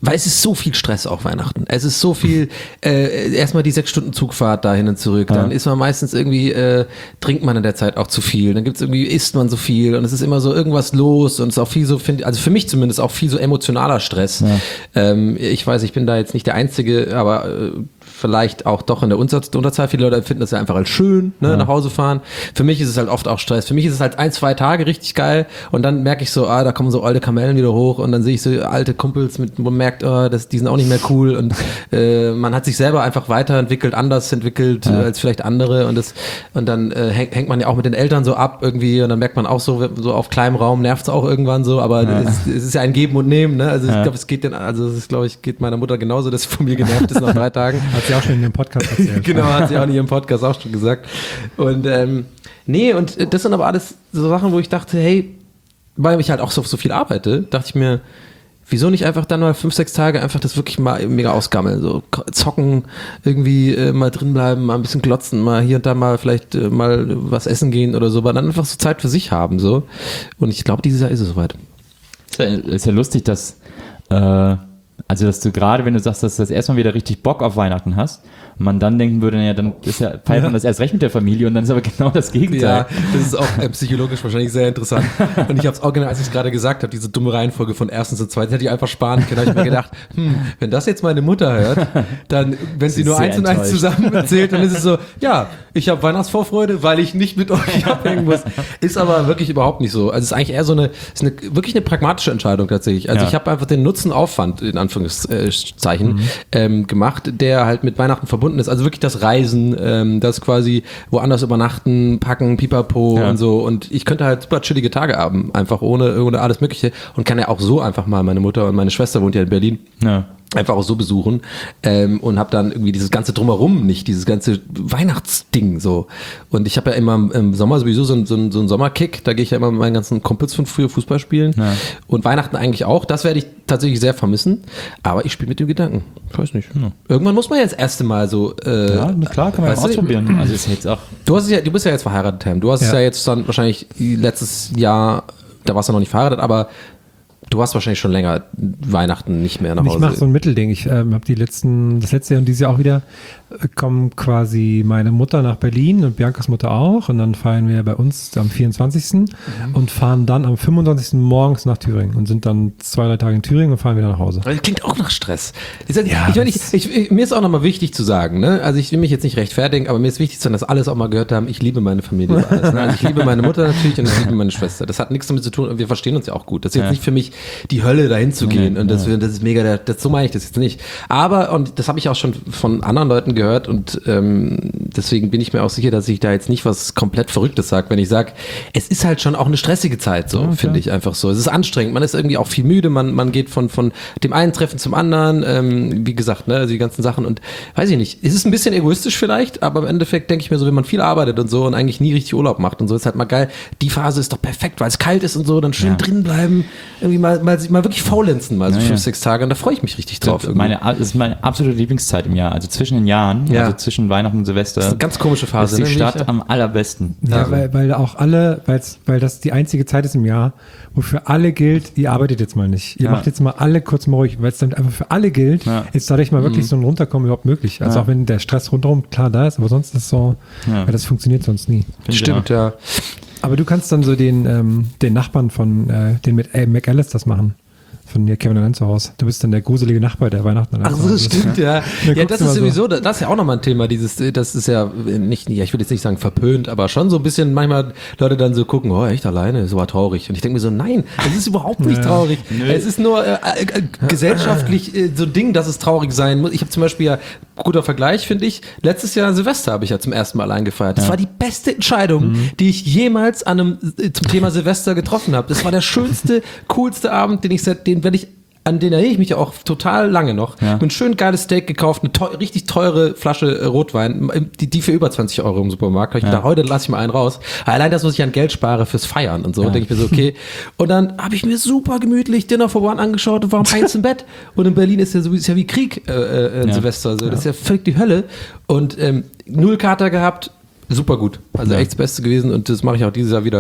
weil es ist so viel Stress auch Weihnachten. Es ist so viel, äh, erstmal die sechs Stunden Zugfahrt dahin und zurück, dann Ja. ist man meistens irgendwie, äh, trinkt man in der Zeit auch zu viel, dann gibt's irgendwie, isst man so viel und es ist immer so irgendwas los und es ist auch viel so, find, also für mich zumindest auch viel so emotionaler Stress. Ja. Ähm, ich weiß, ich bin da jetzt nicht der Einzige, aber äh, vielleicht auch doch in der Unter- Unterzahl. Viele Leute finden das ja einfach als schön, ne, nach Hause fahren. Für mich ist es halt oft auch Stress. Für mich ist es halt ein, zwei Tage richtig geil und dann merke ich so, ah, da kommen so alte Kamellen wieder hoch und dann sehe ich so alte Kumpels, mit, wo man merkt, oh, das, die sind auch nicht mehr cool und äh, man hat sich selber einfach weiterentwickelt, anders entwickelt Ja. äh, als vielleicht andere und das und dann äh, hängt, hängt man ja auch mit den Eltern so ab irgendwie und dann merkt man auch so, so auf kleinem Raum nervt es auch irgendwann so, aber Ja. es, es ist ja ein Geben und Nehmen, ne? Also ich Ja. glaube, es geht den, also es ist, glaube ich, geht meiner Mutter genauso, dass sie von mir genervt ist nach drei Tagen. Hat sie auch schon in dem Podcast erzählt. Genau, hat sie auch in ihrem Podcast auch schon gesagt. Und ähm, nee, und das sind aber alles so Sachen, wo ich dachte, hey, weil ich halt auch so, so viel arbeite, dachte ich mir, wieso nicht einfach dann mal fünf, sechs Tage einfach das wirklich mal mega ausgammeln, so zocken, irgendwie äh, mal drin bleiben, mal ein bisschen glotzen, mal hier und da mal vielleicht äh, mal was essen gehen oder so, aber dann einfach so Zeit für sich haben, so. Und ich glaube, dieses Jahr ist es soweit. Ist ja, ist ja lustig, dass, äh, also dass du gerade, wenn du sagst, dass du das erstmal wieder richtig Bock auf Weihnachten hast, und man dann denken würde, naja, dann ist ja, feiert man das erst recht mit der Familie und dann ist aber genau das Gegenteil. Ja, das ist auch äh, psychologisch wahrscheinlich sehr interessant. Und ich habe es auch genau, als ich es gerade gesagt habe, diese dumme Reihenfolge von erstens und zweitens, hätte ich einfach sparen können. Da habe ich mir gedacht, hm, wenn das jetzt meine Mutter hört, dann, wenn sie ist nur sehr eins und eins enttäuscht. zusammen erzählt, dann ist es so, ja, ich habe Weihnachtsvorfreude, weil ich nicht mit euch abhängen muss. Ist aber wirklich überhaupt nicht so. Also es ist eigentlich eher so eine, ist eine wirklich eine pragmatische Entscheidung tatsächlich. Also Ja. ich habe einfach den Nutzen-Aufwand, in Anführungszeichen, ähm, gemacht, der halt mit Weihnachten verbunden ist. Also wirklich das Reisen, ähm, das quasi woanders übernachten, packen, pipapo Ja. und so. Und ich könnte halt super chillige Tage haben, einfach ohne, ohne alles Mögliche. Und kann ja auch so einfach mal, meine Mutter und meine Schwester wohnt ja in Berlin, Ja. einfach auch so besuchen ähm, und habe dann irgendwie dieses ganze Drumherum nicht, dieses ganze Weihnachtsding so. Und ich habe ja immer im Sommer sowieso so, ein- so, ein- so einen Sommerkick, da gehe ich ja immer mit meinen ganzen Kumpels von früher Fußball spielen Ja. und Weihnachten eigentlich auch, das werde ich tatsächlich sehr vermissen, aber ich spiele mit dem Gedanken, ich weiß nicht. Irgendwann muss man ja das erste Mal so äh, Ja, na klar, kann man weißt du, ausprobieren. Also ist jetzt auch, Du hast es ja, du bist ja jetzt verheiratet, Tam. Du hast es Ja. ja jetzt dann wahrscheinlich letztes Jahr, da warst du noch nicht verheiratet, aber du hast wahrscheinlich schon länger Weihnachten nicht mehr nach Ich Hause. mache so ein Mittelding. Ich ähm, habe die letzten, das letzte Jahr und dieses Jahr auch wieder, äh, kommen quasi meine Mutter nach Berlin und Biancas Mutter auch. Und dann feiern wir bei uns am vierundzwanzigsten Mhm. und fahren dann am fünfundzwanzigsten morgens nach Thüringen und sind dann zwei, drei Tage in Thüringen und fahren wieder nach Hause. Das klingt auch nach Stress. Ich, sag, Ja, ich, meine, ich, das- ich, ich, mir ist auch nochmal wichtig zu sagen, ne? Also ich will mich jetzt nicht rechtfertigen, aber mir ist wichtig zu sagen, dass alles auch mal gehört haben, ich liebe meine Familie über alles. Ne? Also ich liebe meine Mutter natürlich und ich liebe meine Schwester. Das hat nichts damit zu tun und wir verstehen uns ja auch gut. Das ist jetzt Ja. nicht für mich die Hölle, dahin zu gehen Nee, und das, das ist mega, der- das, so meine ich das jetzt nicht. Aber, und das habe ich auch schon von anderen Leuten gehört und ähm, deswegen bin ich mir auch sicher, dass ich da jetzt nicht was komplett Verrücktes sage, wenn ich sage, es ist halt schon auch eine stressige Zeit, so finde ich einfach so. Es ist anstrengend, man ist irgendwie auch viel müde, man, man geht von, von dem einen Treffen zum anderen, ähm, wie gesagt, ne, also die ganzen Sachen und weiß ich nicht, es ist ein bisschen egoistisch vielleicht, aber im Endeffekt denke ich mir so, wenn man viel arbeitet und so und eigentlich nie richtig Urlaub macht und so, ist halt mal geil, die Phase ist doch perfekt, weil es kalt ist und so, dann schön Ja. drin bleiben, irgendwie mal, mal, mal wirklich faulenzen, mal so Ja, fünf, ja. sechs Tage und da freue ich mich richtig drauf. irgendwie. meine, das ist meine absolute Lieblingszeit im Jahr. Also zwischen den Jahren, Ja. also zwischen Weihnachten und Silvester, Das ist eine ganz komische Phase, ist die ne, wie Stadt ich- am allerbesten. Ja, Ja. weil, weil auch alle, weil's, weil das die einzige Zeit ist im Jahr, wo für alle gilt, ihr arbeitet jetzt mal nicht. Ihr Ja. macht jetzt mal alle kurz mal ruhig, weil es dann einfach für alle gilt, Ja. ist dadurch mal wirklich so ein Runterkommen überhaupt möglich. Also Ja. auch wenn der Stress rundherum klar da ist, aber sonst ist es so, Ja. weil das funktioniert sonst nie. Stimmt, ja. Aber du kannst dann so den, ähm, den Nachbarn von, äh, den mit äh, McAllis das machen. Von hier Kevin allein zu Hause. Du bist dann der gruselige Nachbar, der Weihnachten allein Ach zu so, Hause ist. stimmt, ja. Dann Ja, guckst das du ist mal so. sowieso, das ist ja auch nochmal ein Thema, dieses, das ist ja nicht, ja, ich will jetzt nicht sagen verpönt, aber schon so ein bisschen manchmal Leute dann so gucken, oh, echt alleine, ist aber traurig. Und ich denke mir so, nein, es ist überhaupt nicht Ja. traurig. Es ist nur äh, äh, gesellschaftlich äh, so ein Ding, dass es traurig sein muss. Ich habe zum Beispiel ja, guter Vergleich, finde ich, letztes Jahr Silvester habe ich ja zum ersten Mal allein gefeiert. Das war die beste Entscheidung, die ich jemals an einem, äh, zum Thema Silvester getroffen habe. Das war der schönste, coolste Abend, den ich seit, den werde ich an den erinnere ich mich ja auch total lange noch. Ja. Ein schön geiles Steak gekauft, eine teu richtig teure Flasche äh, Rotwein, die, die für über zwanzig Euro im Supermarkt. Hab ich Ja. gedacht, heute lasse ich mal einen raus. Allein das, was ich an Geld spare fürs Feiern und so, denke ich mir so, okay. Und dann habe ich mir super gemütlich Dinner for One angeschaut und war um eins im Bett. Und in Berlin ist ja so ist ja wie Krieg äh, äh, in Ja. Silvester. Also, das ist ja völlig die Hölle. Und ähm, null Kater gehabt, super gut. Also Ja. echt das Beste gewesen und das mache ich auch dieses Jahr wieder.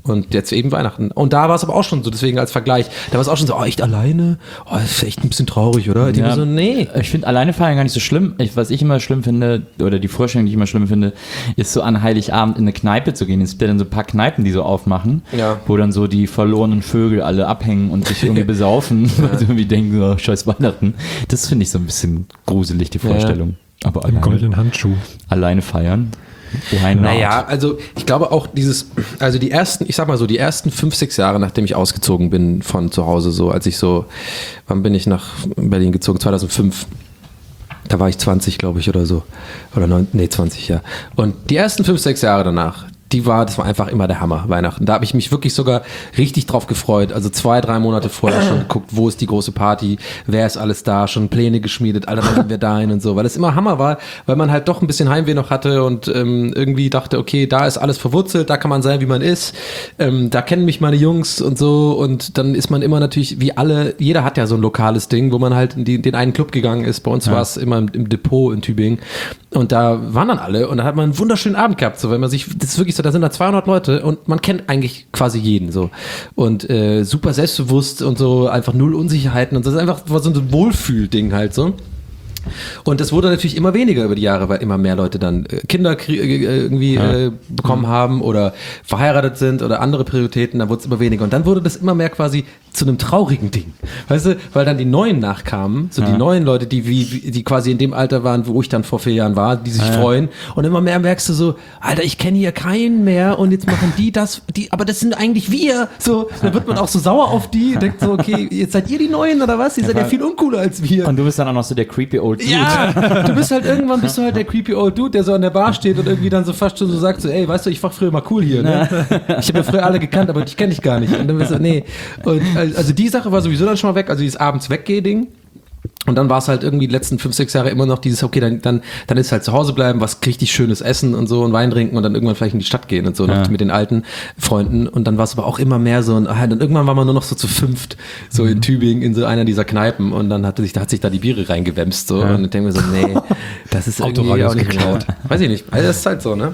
Und jetzt eben Weihnachten. Und da war es aber auch schon so, deswegen als Vergleich, da war es auch schon so, oh, echt alleine? Oh, das ist echt ein bisschen traurig, oder? Die Ja. so, nee. Ich finde alleine feiern gar nicht so schlimm. Ich, was ich immer schlimm finde, oder die Vorstellung, die ich immer schlimm finde, ist so an Heiligabend in eine Kneipe zu gehen. Es gibt ja dann so ein paar Kneipen, die so aufmachen, Ja. wo dann so die verlorenen Vögel alle abhängen und sich irgendwie besaufen, weil sie irgendwie denken, oh, scheiß Weihnachten. Das finde ich so ein bisschen gruselig, die Vorstellung. Aber Im alleine, goldenen Handschuh. alleine feiern. Why not? Naja, also ich glaube auch dieses, also die ersten, ich sag mal so, die ersten fünf, sechs Jahre, nachdem ich ausgezogen bin von zu Hause, so als ich so, wann bin ich nach Berlin gezogen? zweitausendfünf. Da war ich zwanzig, glaube ich, oder so. Oder neun, nee, zwanzig, ja. Und die ersten fünf, sechs Jahre danach, die war, das war einfach immer der Hammer, Weihnachten. Da habe ich mich wirklich sogar richtig drauf gefreut. Also zwei, drei Monate vorher schon geguckt, wo ist die große Party, wer ist alles da, schon Pläne geschmiedet, Alter, wann gehen wir da hin und so. Weil es immer Hammer war, weil man halt doch ein bisschen Heimweh noch hatte und ähm, irgendwie dachte, okay, da ist alles verwurzelt, da kann man sein, wie man ist. Ähm, da kennen mich meine Jungs und so. Und dann ist man immer natürlich, wie alle, jeder hat ja so ein lokales Ding, wo man halt in die, den einen Club gegangen ist. Bei uns Ja. war es immer im, im Depot in Tübingen. Und da waren dann alle und da hat man einen wunderschönen Abend gehabt, so, wenn man sich, das ist wirklich so, da sind da zweihundert Leute und man kennt eigentlich quasi jeden, so. Und äh, super selbstbewusst und so, einfach null Unsicherheiten und das ist einfach war so ein Wohlfühlding halt so. Und das wurde natürlich immer weniger über die Jahre, weil immer mehr Leute dann äh, Kinder krie- äh, irgendwie Ja. äh, bekommen haben oder verheiratet sind oder andere Prioritäten, dann wurde es immer weniger. Und dann wurde das immer mehr quasi zu einem traurigen Ding. Weißt du, weil dann die Neuen nachkamen, so die Ja. neuen Leute, die, wie, wie- die quasi in dem Alter waren, wo ich dann vor vier Jahren war, die sich Ja. freuen. Und immer mehr merkst du so, Alter, ich kenne hier keinen mehr und jetzt machen die das, die, aber das sind eigentlich wir. So, dann wird man auch so sauer auf die, denkt so, okay, jetzt seid ihr die Neuen oder was? Ihr seid ja viel uncooler als wir. Und du bist dann auch noch so der creepy old Dude. Ja, du bist halt irgendwann bist du halt der creepy old Dude, der so an der Bar steht und irgendwie dann so fast schon so sagt so, ey, weißt du, ich war früher mal cool hier, ne? Ich habe ja früher alle gekannt, aber dich kenne ich gar nicht. Und dann bist du, nee. Und also die Sache war sowieso dann schon mal weg, also dieses abends weggeh-Ding. Und dann war es halt irgendwie die letzten fünf, sechs Jahre immer noch dieses, okay, dann, dann, dann ist halt zu Hause bleiben, was richtig schönes Essen und so und Wein trinken und dann irgendwann vielleicht in die Stadt gehen und so, Ja. noch mit den alten Freunden. Und dann war es aber auch immer mehr so, und ah, dann irgendwann war man nur noch so zu fünft, so in Tübingen, in so einer dieser Kneipen und dann hatte sich, da hat sich da die Biere reingewämst, so. Ja. Und ich denke mir so, nee, das ist irgendwie Autoradios auch nicht geklaut. mehr. Weiß ich nicht. Also das ist halt so, ne?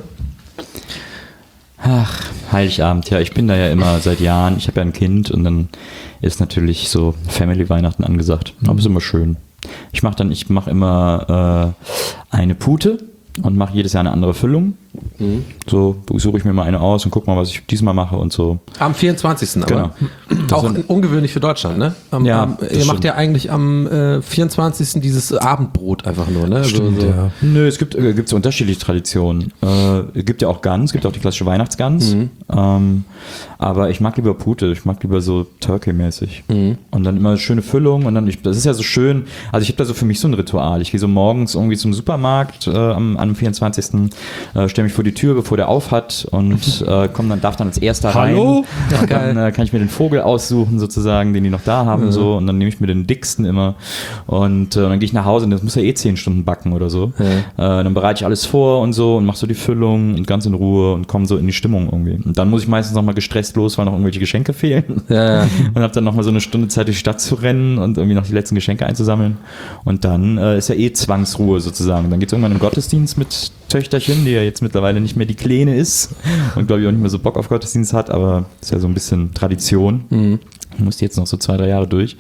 Ach, Heiligabend, ja, ich bin da ja immer seit Jahren. Ich habe ja ein Kind und dann ist natürlich so Family-Weihnachten angesagt. Aber ist immer schön. Ich mache dann, ich mache immer äh, eine Pute und mache jedes Jahr eine andere Füllung. Mhm. So suche ich mir mal eine aus und guck mal, was ich diesmal mache und so. Am vierundzwanzigsten aber. Genau. Auch ungewöhnlich für Deutschland, ne? Am, Ja, am, das ihr macht stimmt. ja eigentlich am äh, vierundzwanzigsten dieses Abendbrot einfach nur, ne? Stimmt, so, so. ja. Nö, es gibt, äh, gibt so unterschiedliche Traditionen. Äh, es gibt ja auch Gans, es gibt auch die klassische Weihnachtsgans. Mhm. Ähm, aber ich mag lieber Pute, ich mag lieber so Turkey-mäßig. Mhm. Und dann immer schöne Füllung und dann, ich, das ist ja so schön, also ich habe da so für mich so ein Ritual. Ich gehe so morgens irgendwie zum Supermarkt äh, am, am vierundzwanzigsten Äh, stelle mich vor die Tür, bevor der auf hat und äh, komm, dann darf dann als erster Hallo? rein. Und dann äh, kann ich mir den Vogel aussuchen sozusagen, den die noch da haben, so, und dann nehme ich mir den dicksten immer und äh, dann gehe ich nach Hause und das muss ja eh zehn Stunden backen oder so. Äh, dann bereite ich alles vor und so und mache so die Füllung und ganz in Ruhe und komme so in die Stimmung irgendwie. Und dann muss ich meistens nochmal gestresst los, weil noch irgendwelche Geschenke fehlen. Ja, ja. Und habe dann nochmal so eine Stunde Zeit, durch die Stadt zu rennen und irgendwie noch die letzten Geschenke einzusammeln. Und dann äh, ist ja eh Zwangsruhe sozusagen. Dann geht es irgendwann im Gottesdienst mit Töchterchen, die ja jetzt mittlerweile nicht mehr die Kleine ist und glaube ich auch nicht mehr so Bock auf Gottesdienst hat, aber ist ja so ein bisschen Tradition. Mhm. Muss jetzt noch so zwei, drei Jahre durch.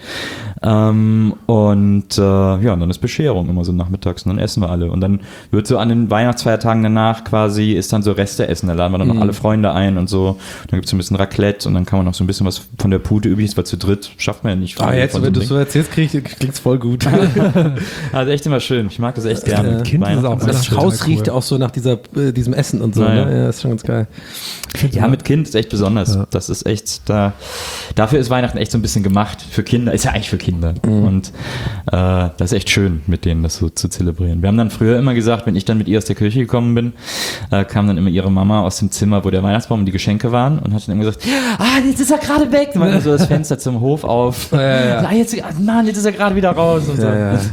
Ähm, und äh, ja, und dann ist Bescherung immer so nachmittags und dann essen wir alle. Und dann wird so an den Weihnachtsfeiertagen danach quasi, ist dann so Reste essen. Da laden wir dann noch alle Freunde ein und so. Dann gibt es so ein bisschen Raclette und dann kann man noch so ein bisschen was von der Pute übrig ist, weil zu dritt schafft man ja nicht. Ah, jetzt, von wenn du so so einem erzählst, klingt es voll gut. Ding. Also echt immer schön. Ich mag das echt gerne. mit Kind ist es auch Weihnachten. Das Das ist Haus total cool. riecht auch so nach dieser, äh, diesem Essen und so, Naja. ne? Ja, ist schon ganz geil. Ja, mit Kind ist echt besonders. Ja. Das ist echt, da, dafür ist Weihnachten echt so ein bisschen gemacht. Für Kinder, ist ja eigentlich für Kinder. Und äh, das ist echt schön, mit denen das so zu zelebrieren. Wir haben dann früher immer gesagt, wenn ich dann mit ihr aus der Kirche gekommen bin, äh, kam dann immer ihre Mama aus dem Zimmer, wo der Weihnachtsbaum und die Geschenke waren und hat dann immer gesagt, ah, jetzt ist er gerade weg. Dann war so das Fenster zum Hof auf. Ja, ja, ja. Ah, jetzt, Mann, jetzt ist er gerade wieder raus. Und so. Ja, ja.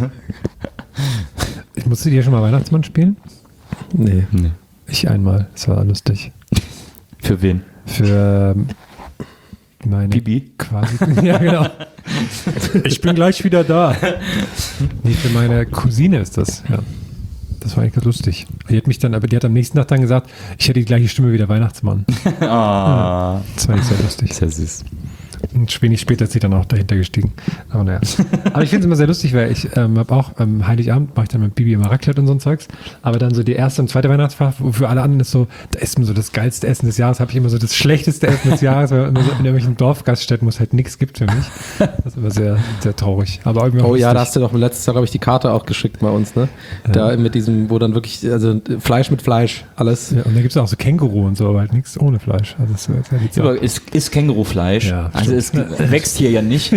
Ich musste dir schon mal Weihnachtsmann spielen? Nee. Nee. Ich einmal. Das war lustig. Für wen? Für ähm, meine Bibi? quasi. Ja, genau. Ich bin gleich wieder da. Nee, für meine Cousine ist das, ja. Das war eigentlich ganz lustig. Die hat mich dann, aber die hat am nächsten Tag dann gesagt, ich hätte die gleiche Stimme wie der Weihnachtsmann. Ah, Ja, das war nicht sehr lustig. sehr süß. Und wenig später ist sie dann auch dahinter gestiegen. Aber naja. Aber ich finde es immer sehr lustig, weil ich ähm, habe auch am Heiligabend mache ich dann mit Bibi immer Raclette und so ein Zeugs. Aber dann so die erste und zweite Weihnachtsfeier, wo für alle anderen ist so, da ist immer so das geilste Essen des Jahres, habe ich immer so das schlechteste Essen des Jahres, weil immer so in irgendwelchen Dorfgaststätten, wo es halt nichts gibt für mich. Das ist immer sehr, sehr traurig. Aber irgendwie auch Oh ja, da lustig. hast du doch letztes Jahr, glaube ich, die Karte auch geschickt bei uns, ne? Da mit diesem, wo dann wirklich, also Fleisch mit Fleisch, alles. Ja, und da gibt es auch so Känguru und so, aber halt nichts ohne Fleisch. Also das ist ja die Aber ist, ist Kängurufleisch. Ja, also es wächst hier ja nicht.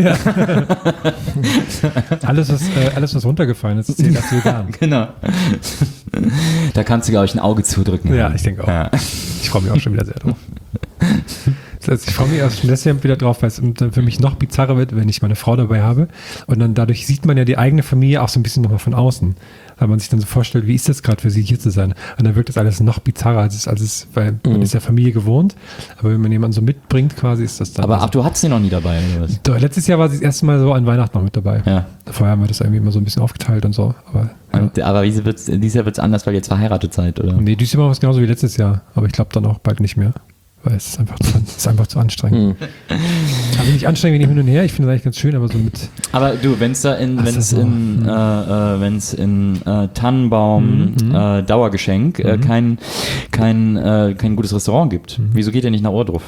alles, was, äh, alles, was runtergefallen ist, ist hier ganz vegan. Genau. Da kannst du, glaube ich, ein Auge zudrücken. Ja, ich denke auch. Ja. Ich freue mich auch schon wieder sehr drauf. Das heißt, ich freue mich auch schon deswegen wieder drauf, weil es dann für mich noch bizarrer wird, wenn ich meine Frau dabei habe. Und dann dadurch sieht man ja die eigene Familie auch so ein bisschen nochmal von außen. Weil man sich dann so vorstellt, wie ist das gerade für sie hier zu sein? Und dann wirkt das alles noch bizarrer, als es, als es weil man Mhm. ist ja Familie gewohnt. Aber wenn man jemanden so mitbringt, quasi ist das dann. Aber also, ach, du hattest sie noch nie dabei, oder was? Doch, letztes Jahr war sie das erste Mal so an Weihnachten noch mit dabei. Ja. Vorher haben wir das irgendwie immer so ein bisschen aufgeteilt und so. Aber ja. Und, aber wie wird's, dieses Jahr wird es anders, weil ihr jetzt verheiratet seid, oder? Nee, dieses Jahr war es genauso wie letztes Jahr. Aber ich glaube dann auch bald nicht mehr. Weil es ist einfach zu, es ist einfach zu anstrengend. Also nicht anstrengend wie hin und her, ich finde es eigentlich ganz schön, aber so mit. Aber du, wenn es da in, Ach, wenn es so. in, äh, äh, wenn's in äh, Tannenbaum Mhm. äh, Dauergeschenk äh, kein, kein, äh, kein gutes Restaurant gibt, wieso geht ihr nicht nach Ohrdruf?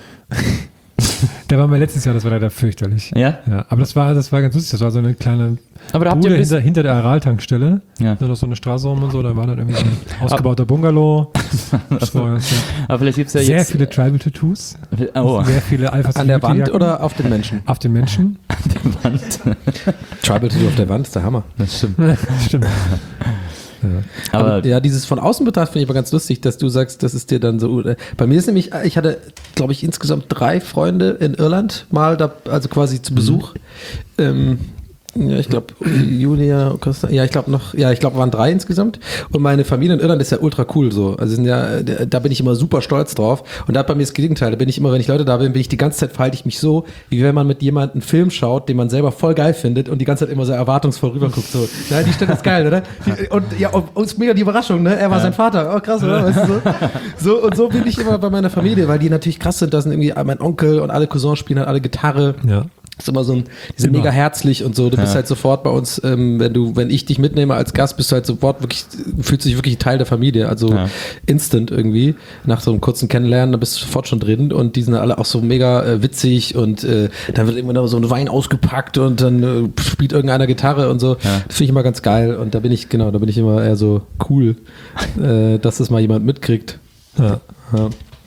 Da waren wir letztes Jahr, das war leider fürchterlich. Ja? Ja, aber das war, das war ganz lustig. Das war so eine kleine Aber da habt ihr Bude ein bisschen- hinter, hinter der Aral-Tankstelle. Ja. Da noch so eine Straße rum und so. Da war dann irgendwie so ein ausgebauter Bungalow. Das war ganz, ja. Aber vielleicht gibt es ja Sehr jetzt... viele Tribal-Tattoos. Oh, Sehr viele Alpha An der Wand Security-Jacken. oder auf den Menschen? Auf den Menschen. Tribal Tattoo auf der Wand ist der Hammer. das stimmt. Stimmt. Aber ja, dieses von außen betrachtet finde ich aber ganz lustig, dass du sagst, das ist dir dann so. Äh, bei mir ist nämlich, ich hatte, glaube ich, insgesamt drei Freunde in Irland mal, da, also quasi zu Besuch. Ähm, ja, ich glaube, Julia, Costa, ja, ich glaube noch, ja, ich glaube, waren drei insgesamt. Und meine Familie in Irland ist ja ultra cool so. Also sind ja, da bin ich immer super stolz drauf. Und da hat bei mir das Gegenteil. Da bin ich immer, wenn ich Leute da bin, bin ich die ganze Zeit, verhalte ich mich so, wie wenn man mit jemandem einen Film schaut, den man selber voll geil findet und die ganze Zeit immer so erwartungsvoll rüberguckt. So, na, die Stelle ist geil, oder? Die, und ja, und uns mega die Überraschung, ne? Er war sein Vater. Oh, krass, oder? Weißt du, so? so, und so bin ich immer bei meiner Familie, weil die natürlich krass sind. Da sind irgendwie mein Onkel und alle Cousins spielen halt alle Gitarre. Ja. Ist immer so ein, die sind Immer. mega herzlich und so. Du bist Ja. halt sofort bei uns, ähm, wenn du, wenn ich dich mitnehme als Gast, bist du halt sofort wirklich, fühlst dich wirklich Teil der Familie. Also Ja. instant irgendwie. Nach so einem kurzen Kennenlernen, da bist du sofort schon drin und die sind alle auch so mega äh, witzig und äh, dann wird irgendwann so ein Wein ausgepackt und dann äh, spielt irgendeiner Gitarre und so. Ja. Das finde ich immer ganz geil und da bin ich, genau, da bin ich immer eher so cool, äh, dass das mal jemand mitkriegt. Ja. Ja.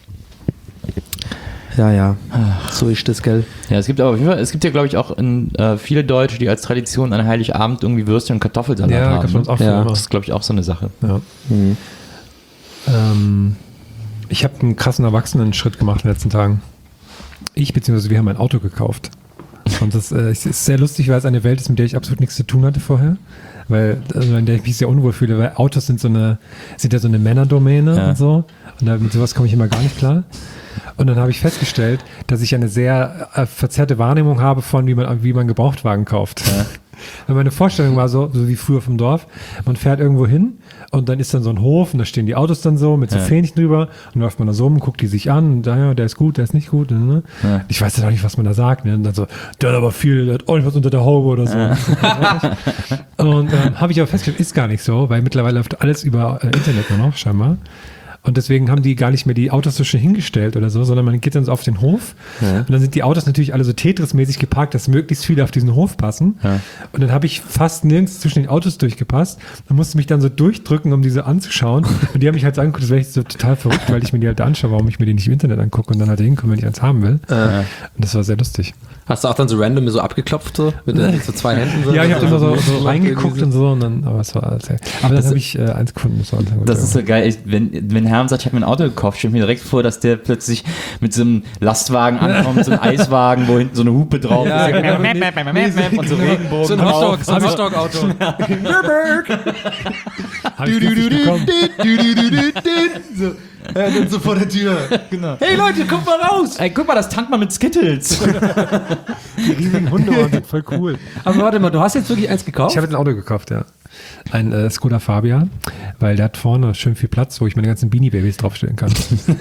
Ja, ja. So ist das, gell? ja, es gibt aber auf jeden Fall, es gibt ja, glaube ich, auch in, äh, viele Deutsche, die als Tradition an Heiligabend irgendwie Würstchen und Kartoffelsalat Ja, haben. gab's bei uns auch ne? früher ja, immer. das ist, glaube ich, auch so eine Sache. Ja. Ähm, ich habe einen krassen Erwachsenen-Schritt gemacht in den letzten Tagen. Ich, beziehungsweise wir haben ein Auto gekauft. Und das äh, ist sehr lustig, weil es eine Welt ist, mit der ich absolut nichts zu tun hatte vorher. Weil, also in der ich mich sehr unwohl fühle, weil Autos sind so eine, sind ja so eine Männerdomäne Ja. und so. Und da, mit sowas komme ich immer gar nicht klar. Und dann habe ich festgestellt, dass ich eine sehr äh, verzerrte Wahrnehmung habe von, wie man, wie man Gebrauchtwagen kauft. Ja. Weil meine Vorstellung war so, so wie früher vom Dorf, man fährt irgendwo hin und dann ist dann so ein Hof und da stehen die Autos dann so mit so Ja. Fähnchen drüber und läuft man da so rum, guckt die sich an und ja, der ist gut, der ist nicht gut. Ne? Ja. Ich weiß ja auch nicht, was man da sagt. Ne? Und dann so, der hat aber viel, der hat ordentlich was unter der Haube oder so. Und ähm, habe ich aber festgestellt, ist gar nicht so, weil mittlerweile läuft alles über äh, Internet nur noch, scheinbar. Und deswegen haben die gar nicht mehr die Autos so schön hingestellt oder so, sondern man geht dann so auf den Hof und dann sind die Autos natürlich alle so Tetris-mäßig geparkt, dass möglichst viele auf diesen Hof passen. Ja. Und dann habe ich fast nirgends zwischen den Autos durchgepasst und musste mich dann so durchdrücken, um diese anzuschauen. Und die haben mich halt so angeguckt, das wäre ich so total verrückt, weil ich mir die halt anschaue, warum ich mir die nicht im Internet angucke und dann halt hinkomme, wenn ich eins haben will. Äh, Und das war sehr lustig. hast du auch dann so random so abgeklopft, so? Mit, der, mit so zwei Händen? So, Ja, ich habe immer so, so gemacht, reingeguckt irgendwie und so und dann, aber es war alles sehr. Aber dann habe ich äh, eins gefunden. Das, war alles gut. Das ist so geil. Ich, wenn, wenn Herm sagt, ich habe mir ein Auto gekauft, stelle ich mir direkt vor, dass der plötzlich mit so einem Lastwagen ankommt, so einem Eiswagen, wo hinten so eine Hupe drauf Ja, ist. genau. Mäp, mäp, mäp, mäp, mäp, und so Regenbogen. So ein drauf. Hotdog, so ein Hotdog-Auto. Hab ich kürzlich bekommen. So, ja, dann so vor der Tür. Genau. Hey Leute, kommt mal raus! Ey, guck mal, das tankt man mit Skittles. Die riesigen Hunde waren voll cool. Aber warte mal, du hast jetzt wirklich eins gekauft? Ich habe jetzt ein Auto gekauft, ja. ein äh, Skoda Fabia, weil der hat vorne schön viel Platz, wo ich meine ganzen Beanie Babys draufstellen kann.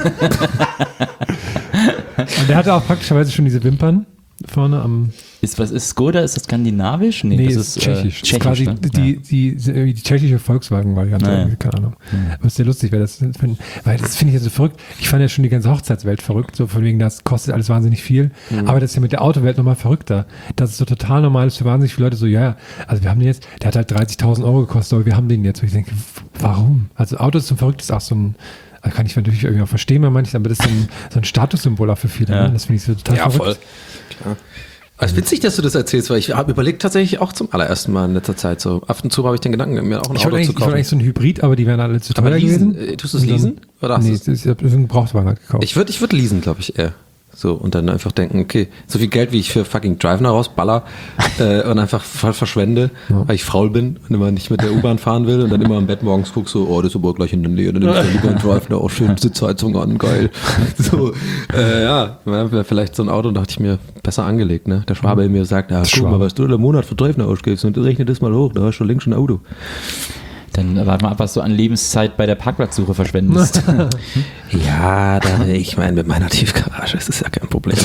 Und der hatte auch praktischerweise schon diese Wimpern vorne am... Ist, was ist Skoda? Ist das skandinavisch? Nee, Nee, das ist ist tschechisch. Äh, Das ist quasi ne? die, die, die, die tschechische Volkswagen-Variante, Naja. irgendwie, keine Ahnung. Aber ist sehr lustig, weil das, weil das finde ich ja so verrückt. Ich fand ja schon die ganze Hochzeitswelt verrückt, so von wegen, das kostet alles wahnsinnig viel. Aber das ist ja mit der Autowelt nochmal verrückter. Das ist so total normal ist für wahnsinnig viele Leute so, ja, also wir haben den jetzt, der hat halt dreißigtausend Euro gekostet, aber wir haben den jetzt. Und ich denke, warum? Also Auto ist so verrückt, ist auch so ein, also kann ich natürlich irgendwie auch verstehen bei manchen, aber das ist so ein, so ein Statussymbol auch für viele. Ja. Ne? Das finde ich so total Ja, verrückt. voll. Klar. Es ist witzig, dass du das erzählst, weil ich habe überlegt tatsächlich auch zum allerersten Mal in letzter Zeit so. Ab und zu habe ich den Gedanken, mir auch ein Ich wollte Auto eigentlich, zu ich wollte kaufen. eigentlich so ein Hybrid, aber die wären alle zu teuer Aber leasen, gewesen. äh, tust du es Und dann- leasen? Oder hast nee, du's- ich habe so einen Gebrauchtwagen halt gekauft. Ich würde ich würd leasen, glaube ich, eher. So, und dann einfach denken, okay, so viel Geld, wie ich für fucking Drive rausballer äh, und einfach voll verschwende, Ja. weil ich faul bin und immer nicht mit der U-Bahn fahren will und dann immer im Bett morgens guck so, oh, das ist aber gleich in der Nähe, dann nimmst du lieber einen Drive, auch schön Sitzheizung an, geil. So, äh, ja, wäre vielleicht so ein Auto, dachte ich mir, besser angelegt, ne? Der Schwabe in mir sagt, ja, guck Schwabe. mal, was du im Monat für Drive ausgibst und rechne das mal hoch, da hast du links schon ein Auto. Dann äh, warte mal ab, was du an Lebenszeit bei der Parkplatzsuche verschwendest. Ja, da, ich meine, mit meiner Tiefgarage ist das ja kein Problem.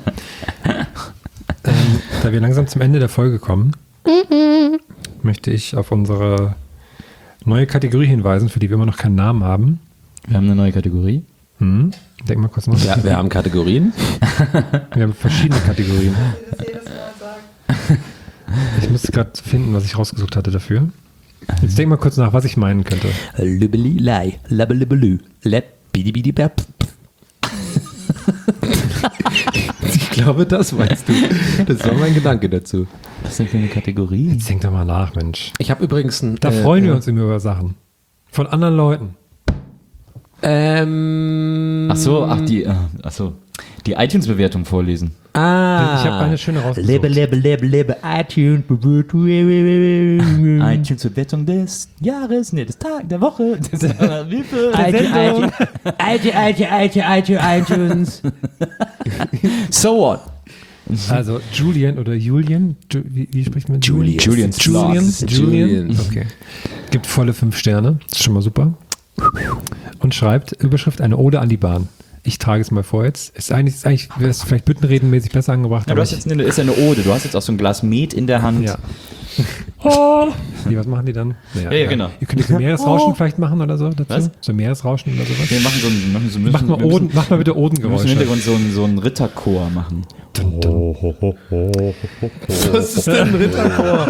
Ähm, da wir langsam zum Ende der Folge kommen, möchte ich auf unsere neue Kategorie hinweisen, für die wir immer noch keinen Namen haben. Wir haben eine neue Kategorie. Hm? Denk mal kurz nach. Ja, wir haben Kategorien. Wir haben verschiedene Kategorien. Das jedes Mal sagt. Ich muss gerade finden, was ich rausgesucht hatte dafür. Jetzt denk mal kurz nach, was ich meinen könnte. Lübbeli, lei, labbelibelü, lep, bidibidibap. Ich glaube, das meinst du. Das war mein Gedanke dazu. Was ist denn für eine Kategorie? Jetzt denk doch mal nach, Mensch. Ich habe übrigens ein. Da äh, freuen wir ja. uns immer über Sachen. Von anderen Leuten. Ähm, Ach so, ach die, äh, ach so, die iTunes-Bewertung vorlesen. Ah. Ich habe eine schöne rausgesucht. Lebe, lebe, lebe, lebe, iTunes, iTunes-Bewertung des Jahres, nee, des Tages, der Woche, des Hilfe, Sendung. Alte, alte, alte, alte iTunes. So what? Also Julian oder Julian, Ju wie, wie spricht man? Julian. Julian. Julian. Sloss. Julian. Julian. Okay. Gibt volle fünf Sterne. Das ist schon mal super. Und schreibt Überschrift eine Ode an die Bahn. Ich trage es mal vor jetzt. Ist eigentlich, ist eigentlich wäre es vielleicht büttenredenmäßig besser angebracht. Ja, du hast ich- jetzt eine, ist ja eine Ode, du hast jetzt auch so ein Glas Met in der Hand. Ja. Oh. Wie, was machen die dann? Naja, Ja, ja, egal. genau. Ihr könnt so Meeresrauschen vielleicht machen oder so dazu? Was? So Meeresrauschen oder sowas? Wir machen so ein, machen so, müssen, Macht mal, wir müssen, Oden, macht mal bitte wir müssen im Odengeräusche. Hintergrund so einen, so einen Ritterchor machen. Was ist denn ein Ritterchor?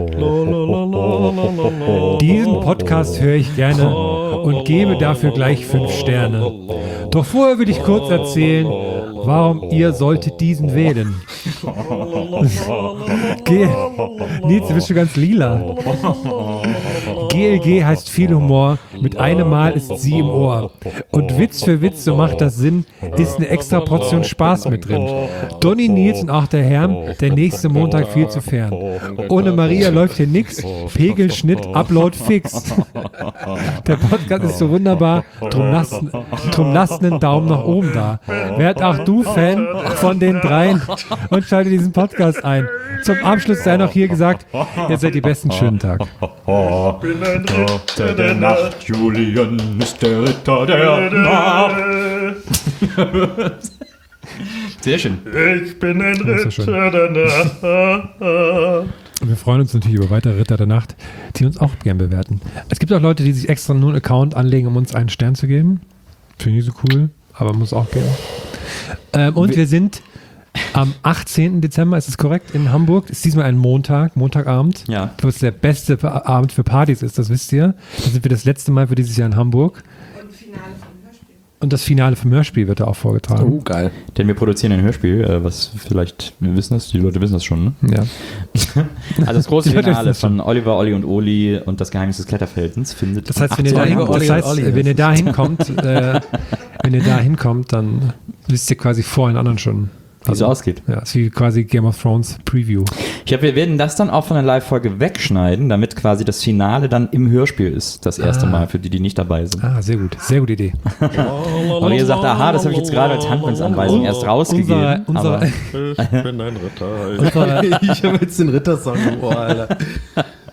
Diesen Podcast höre ich gerne und gebe dafür gleich fünf Sterne. Doch vorher will ich kurz erzählen, warum ihr solltet diesen wählen. G Nils, du bist schon ganz lila. G L G heißt viel Humor, mit einem Mal ist sie im Ohr. Und Witz für Witz, so macht das Sinn, ist eine extra Portion Spaß mit drin. Donny, Nils und auch der Herrn, der nächste Montag viel zu fern. Ohne Maria läuft hier nix, Pegel, Schnitt, Upload fix. Der Podcast ist so wunderbar, drum lasst, drum lasst einen Daumen nach oben da. Werd auch du Fan von den dreien und schalte diesen Podcast ein. Zum Abschluss sei noch hier gesagt, ihr seid die besten, schönen Tag. Ritter der Nacht, Julian ist der Ritter der Nacht. Sehr schön. Ich bin ein Das ist ja schön. Ritter der Nacht. Und wir freuen uns natürlich über weitere Ritter der Nacht, die uns auch gern bewerten. Es gibt auch Leute, die sich extra nur einen Account anlegen, um uns einen Stern zu geben. Finde ich so cool, aber muss auch gehen. Ähm, und wir sind am achtzehnten Dezember, ist es korrekt, in Hamburg. Ist diesmal ein Montag, Montagabend. Ja. Was der beste Pa- Abend für Partys ist, das wisst ihr. Da sind wir das letzte Mal für dieses Jahr in Hamburg. Und Finale vom Hörspiel. Und das Finale vom Hörspiel wird da auch vorgetragen. Oh, geil. Denn wir produzieren ein Hörspiel, äh, was vielleicht, wir wissen das, die Leute wissen das schon, ne? Ja. Also das große Die Leute Finale wissen das schon. von Oliver, Olli und Oli und das Geheimnis des Kletterfeldens findet Das heißt, am wenn ihr da, achtzehnten hin, Olli das und heißt, Olli, wenn ihr das da hinkommt, äh, wenn ihr da hinkommt, dann wisst ihr quasi vor den anderen schon. Wie so ausgeht. Ja, ist wie quasi Game of Thrones Preview. Ich glaube, wir werden das dann auch von der Live-Folge wegschneiden, damit quasi das Finale dann im Hörspiel ist, das erste Ah. Mal, für die, die nicht dabei sind. Ah, sehr gut. Sehr gute Idee. Aber ihr sagt, aha, das habe ich jetzt gerade als Handlungsanweisung erst rausgegeben. Unser, aber Ich bin ein Ritter. unser, Ich habe jetzt den Rittersong im Ohr, Alter.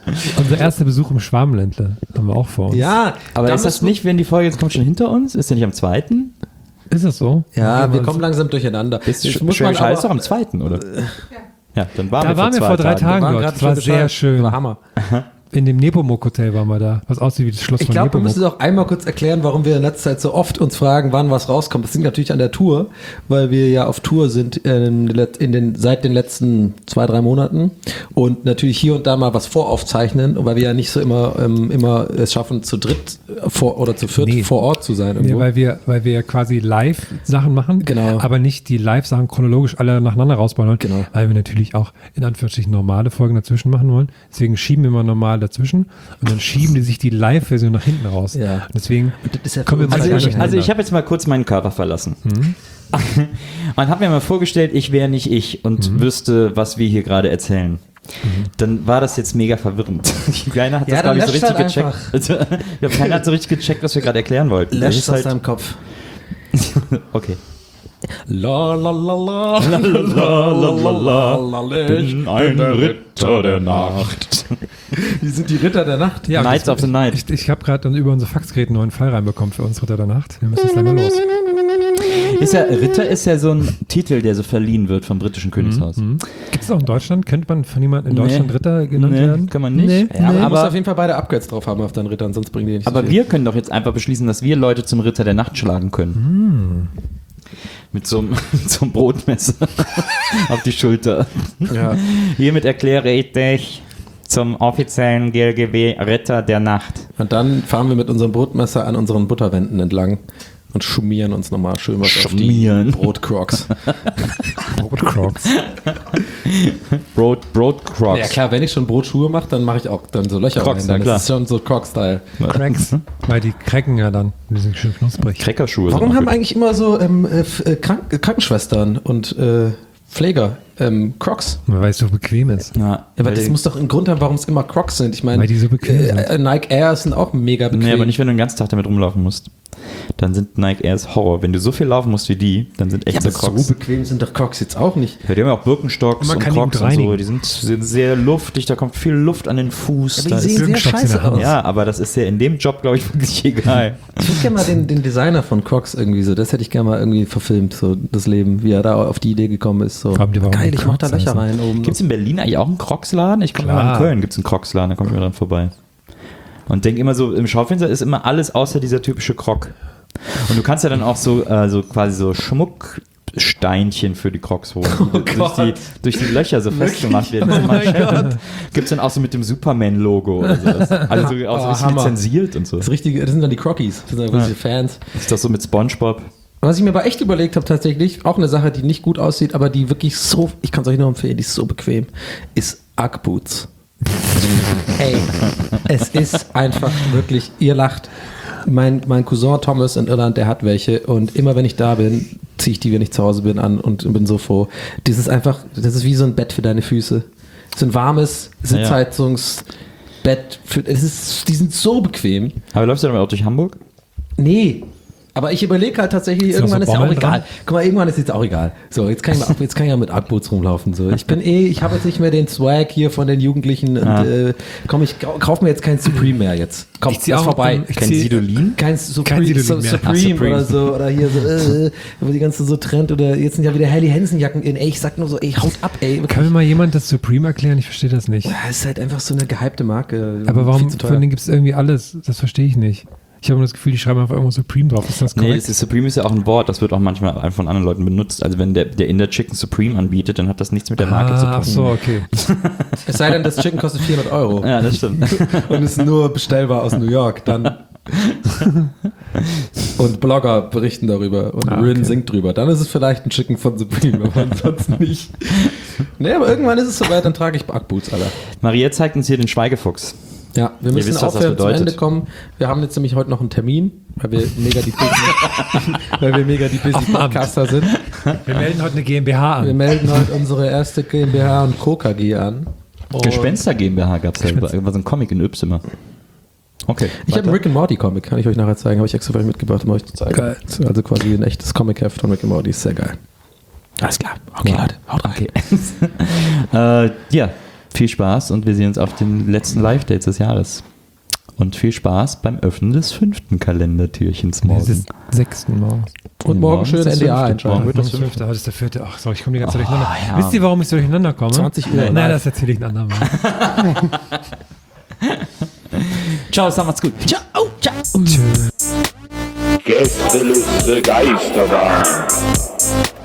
Unser erster Besuch im Schwarmländle haben wir auch vor uns. Ja, Aber da ist das müssen- nicht, wenn die Folge jetzt kommt, schon hinter uns? Ist der nicht am zweiten? Ist das so? Ja, wir was- kommen langsam durcheinander. Ist Jetzt Sch- muss man Schwäbisch Hall ist doch aber- am zweiten, oder? Ja, dann waren Da wir waren wir vor, vor zwei drei Tagen. Tagen waren dort. gerade Das war schon sehr total- schön. War Hammer. In dem Nepomuk-Hotel waren wir da, was aussieht wie das Schloss Ich von glaube, wir Nepomuk. müssen auch einmal kurz erklären, warum wir in letzter Zeit so oft uns fragen, wann was rauskommt. Das liegt natürlich an der Tour, weil wir ja auf Tour sind in in den, seit den letzten zwei, drei Monaten und natürlich hier und da mal was voraufzeichnen, weil wir ja nicht so immer, ähm, immer es schaffen, zu dritt vor, oder zu viert Nee. vor Ort zu sein. Nee, Irgendwo. weil wir, weil wir ja quasi Live-Sachen machen, Genau. aber nicht die Live-Sachen chronologisch alle nacheinander rausbauen wollen, Genau. weil wir natürlich auch in Anführungsstrichen normale Folgen dazwischen machen wollen. Deswegen schieben wir immer normal dazwischen und dann schieben die sich die Live-Version nach hinten raus. Ja. Und deswegen Und das ist ja kommen wir für uns mal Also Ja, ich, durcheinander. also ich habe jetzt mal kurz meinen Körper verlassen. Und habe mir mal vorgestellt, ich wäre nicht ich und wüsste, was wir hier gerade erzählen. Dann war das jetzt mega verwirrend. Keiner hat Ja, das gar dann nicht so löscht richtig halt gecheckt. Also, ich glaub, keiner hat so richtig gecheckt, was wir gerade erklären wollten. Das Lösch ist es aus halt, deinem Kopf. okay. La la la la. Bin ein Ritter der Nacht. Wir sind die Ritter der Nacht. Ja, Knights das- of the Night. Ich, ich habe gerade über unser Faxgerät einen neuen Fall reinbekommen für uns Ritter der Nacht. Wir müssen jetzt einmal los. Ist ja, Ritter ist ja so ein Titel, der so verliehen wird vom britischen Königshaus. Gibt es auch in Deutschland? Könnte man von jemandem in Nee. Deutschland Ritter genannt Nee, werden? kann man nicht. Nee. Ja, Aber, du musst aber auf jeden Fall beide Upgrades drauf haben auf deinen Rittern, sonst bringen die nicht so Aber viel. wir können doch jetzt einfach beschließen, dass wir Leute zum Ritter der Nacht schlagen können. Mit so einem, mit so einem Brotmesser auf die Schulter. Ja. Hiermit erkläre ich dich zum offiziellen G L G B Ritter der Nacht. Und dann fahren wir mit unserem Brotmesser an unseren Butterwänden entlang und schmieren uns nochmal schön was Schmieren. auf die Brotcrocs. Brotcrocs. Brot, Brotcrocs. Ja klar, wenn ich schon Brotschuhe mache, dann mache ich auch dann so Löcher Crocs, rein. Dann na klar. ist es schon so Croc-Style. Cracks. Weil die cracken ja dann. Die sind schön knusprig. Crackerschuhe. Warum sind auch haben gut. eigentlich immer so ähm, äh, F- äh, Krank Krankenschwestern und äh, Pfleger ähm, Crocs? Weil es so bequem ist. Ja, Ja, aber weil das die- muss doch einen Grund haben, warum es immer Crocs sind. Ich meine, Weil die so bequem sind. äh, Nike Airs sind auch mega bequem. Nee, aber nicht, wenn du den ganzen Tag damit rumlaufen musst. Dann sind Nike Airs Horror. Wenn du so viel laufen musst wie die, dann sind Ja, echte aber Crocs. so bequem sind doch Crocs jetzt auch nicht. Ja, die haben ja auch Birkenstocks Man und kann die Crocs gut und so. reinigen. Die sind, sind sehr luftig, da kommt viel Luft an den Fuß. Aber Da die sehen ist, sehr Birkenstocks scheiße in der Hand. aus. ja, aber das ist ja in dem Job, glaube ich, wirklich egal. Ich würde gerne mal den, den Designer von Crocs irgendwie so, das hätte ich gerne mal irgendwie verfilmt, so das Leben, wie er da auf die Idee gekommen ist. So. Haben die warum Geil, ich mach da Crocs Löcher heißen? rein oben. Gibt es in Berlin eigentlich auch einen Crocs-Laden? Ich komme Klar. mal in Köln, gibt es einen Crocs-Laden, da komme ich mal dran vorbei. Und denke immer so, im Schaufenster ist immer alles außer dieser typische Croc. Und du kannst ja dann auch so, äh, so quasi so Schmucksteinchen für die Crocs holen, die durch, Gott. die, durch die Löcher so festgemacht werden. Gibt es dann auch so mit dem Superman-Logo oder sowas. Also so, auch so Oh, ein bisschen Hammer. lizenziert und so. Das, Richtige, das sind dann die Crockies, das sind dann richtige Fans. Ist das so mit Spongebob? Was ich mir aber echt überlegt habe tatsächlich, auch eine Sache, die nicht gut aussieht, aber die wirklich so, ich kann es euch nur empfehlen, die ist so bequem, ist Ugg Boots. Ey, es ist einfach wirklich, ihr lacht. Mein, mein Cousin Thomas in Irland, der hat welche und immer wenn ich da bin, ziehe ich die, wenn ich zu Hause bin, an und bin so froh. Das ist einfach, das ist wie so ein Bett für deine Füße. So ein warmes Sitzheizungsbett. Für, es ist, die sind so bequem. Aber läufst du damit auch durch Hamburg? Nee. Aber ich überlege halt tatsächlich, da irgendwann so ist ja auch Bommeln egal. dran? Guck mal, irgendwann ist jetzt auch egal. So, jetzt kann ich, mal, jetzt kann ich ja mit Ugg-Boots rumlaufen. So. Ich bin eh, ich habe jetzt nicht mehr den Swag hier von den Jugendlichen. Und, Ah. äh, komm, ich kau- kauf mir jetzt kein Supreme mehr jetzt. Komm, Ich zieh ist auch vorbei. den- ich Kein zieh- Sidolin? Kein Supreme, Sidolin so, mehr. Supreme, Ach, Supreme. oder so. Oder hier so, äh, wo die ganze so Trend. Oder jetzt sind ja wieder Helly Hansen-Jacken in. Ey, ich sag nur so, ey, haut ab, ey. Kann mir mal jemand das Supreme erklären? Ich verstehe das nicht. Das ist halt einfach so eine gehypte Marke. Aber warum Viel zu teuer. von denen gibt es irgendwie alles? Das verstehe ich nicht. Ich habe immer das Gefühl, die schreiben einfach irgendwo Supreme drauf. Ist das Nee, korrekt? das ist, Supreme ist ja auch ein Wort, das wird auch manchmal von anderen Leuten benutzt. Also wenn der, der Inder Chicken Supreme anbietet, dann hat das nichts mit der Marke zu tun. ah, ach so, okay. Es sei denn, das Chicken kostet vierhundert Euro. Ja, das stimmt. Und ist nur bestellbar aus New York, dann. Und Blogger berichten darüber und Ah, Rin okay. singt drüber. Dann ist es vielleicht ein Chicken von Supreme, aber ansonsten nicht. Nee, aber irgendwann ist es soweit, dann trage ich Backboots, Alter. Maria zeigt uns hier den Schweigefuchs. Ja, wir müssen wisst, was das aufhören zum bedeutet. Ende kommen. Wir haben jetzt nämlich heute noch einen Termin, weil wir mega die busy, weil wir mega die busy Auf dem Amt. Podcaster sind. Wir melden heute eine GmbH Wir an. melden heute unsere erste GmbH und Co. K G an. Und Gespenster GmbH gab es ja, war so ein Comic in Ypsimmer. Okay. Ich habe weiter. einen Rick and Morty Comic, kann ich euch nachher zeigen. Habe ich extra für euch mitgebracht, um euch zu zeigen. Geil. Also quasi ein echtes Comic-Heft von Rick and Morty, ist sehr geil. Alles klar. Okay, Leute, haut rein. Okay. äh, ja, Viel Spaß und wir sehen uns auf den letzten Live-Dates des Jahres. Und viel Spaß beim Öffnen des fünften Kalendertürchens morgen. Das ist sechsten morgens. Und morgen schön ist das N D A fünfte. einschalten. Morgen wird das Das fünfte. fünfte, aber das ist der vierte. Ach so, ich komme die ganze Zeit durcheinander. ja. Wisst ihr, warum ich so durcheinander komme? zwanzig Uhr. Nein, das erzähle ich ein andermal. Ciao, sag macht's gut. Ciao, ciao. Gästeliste Geisterbahn.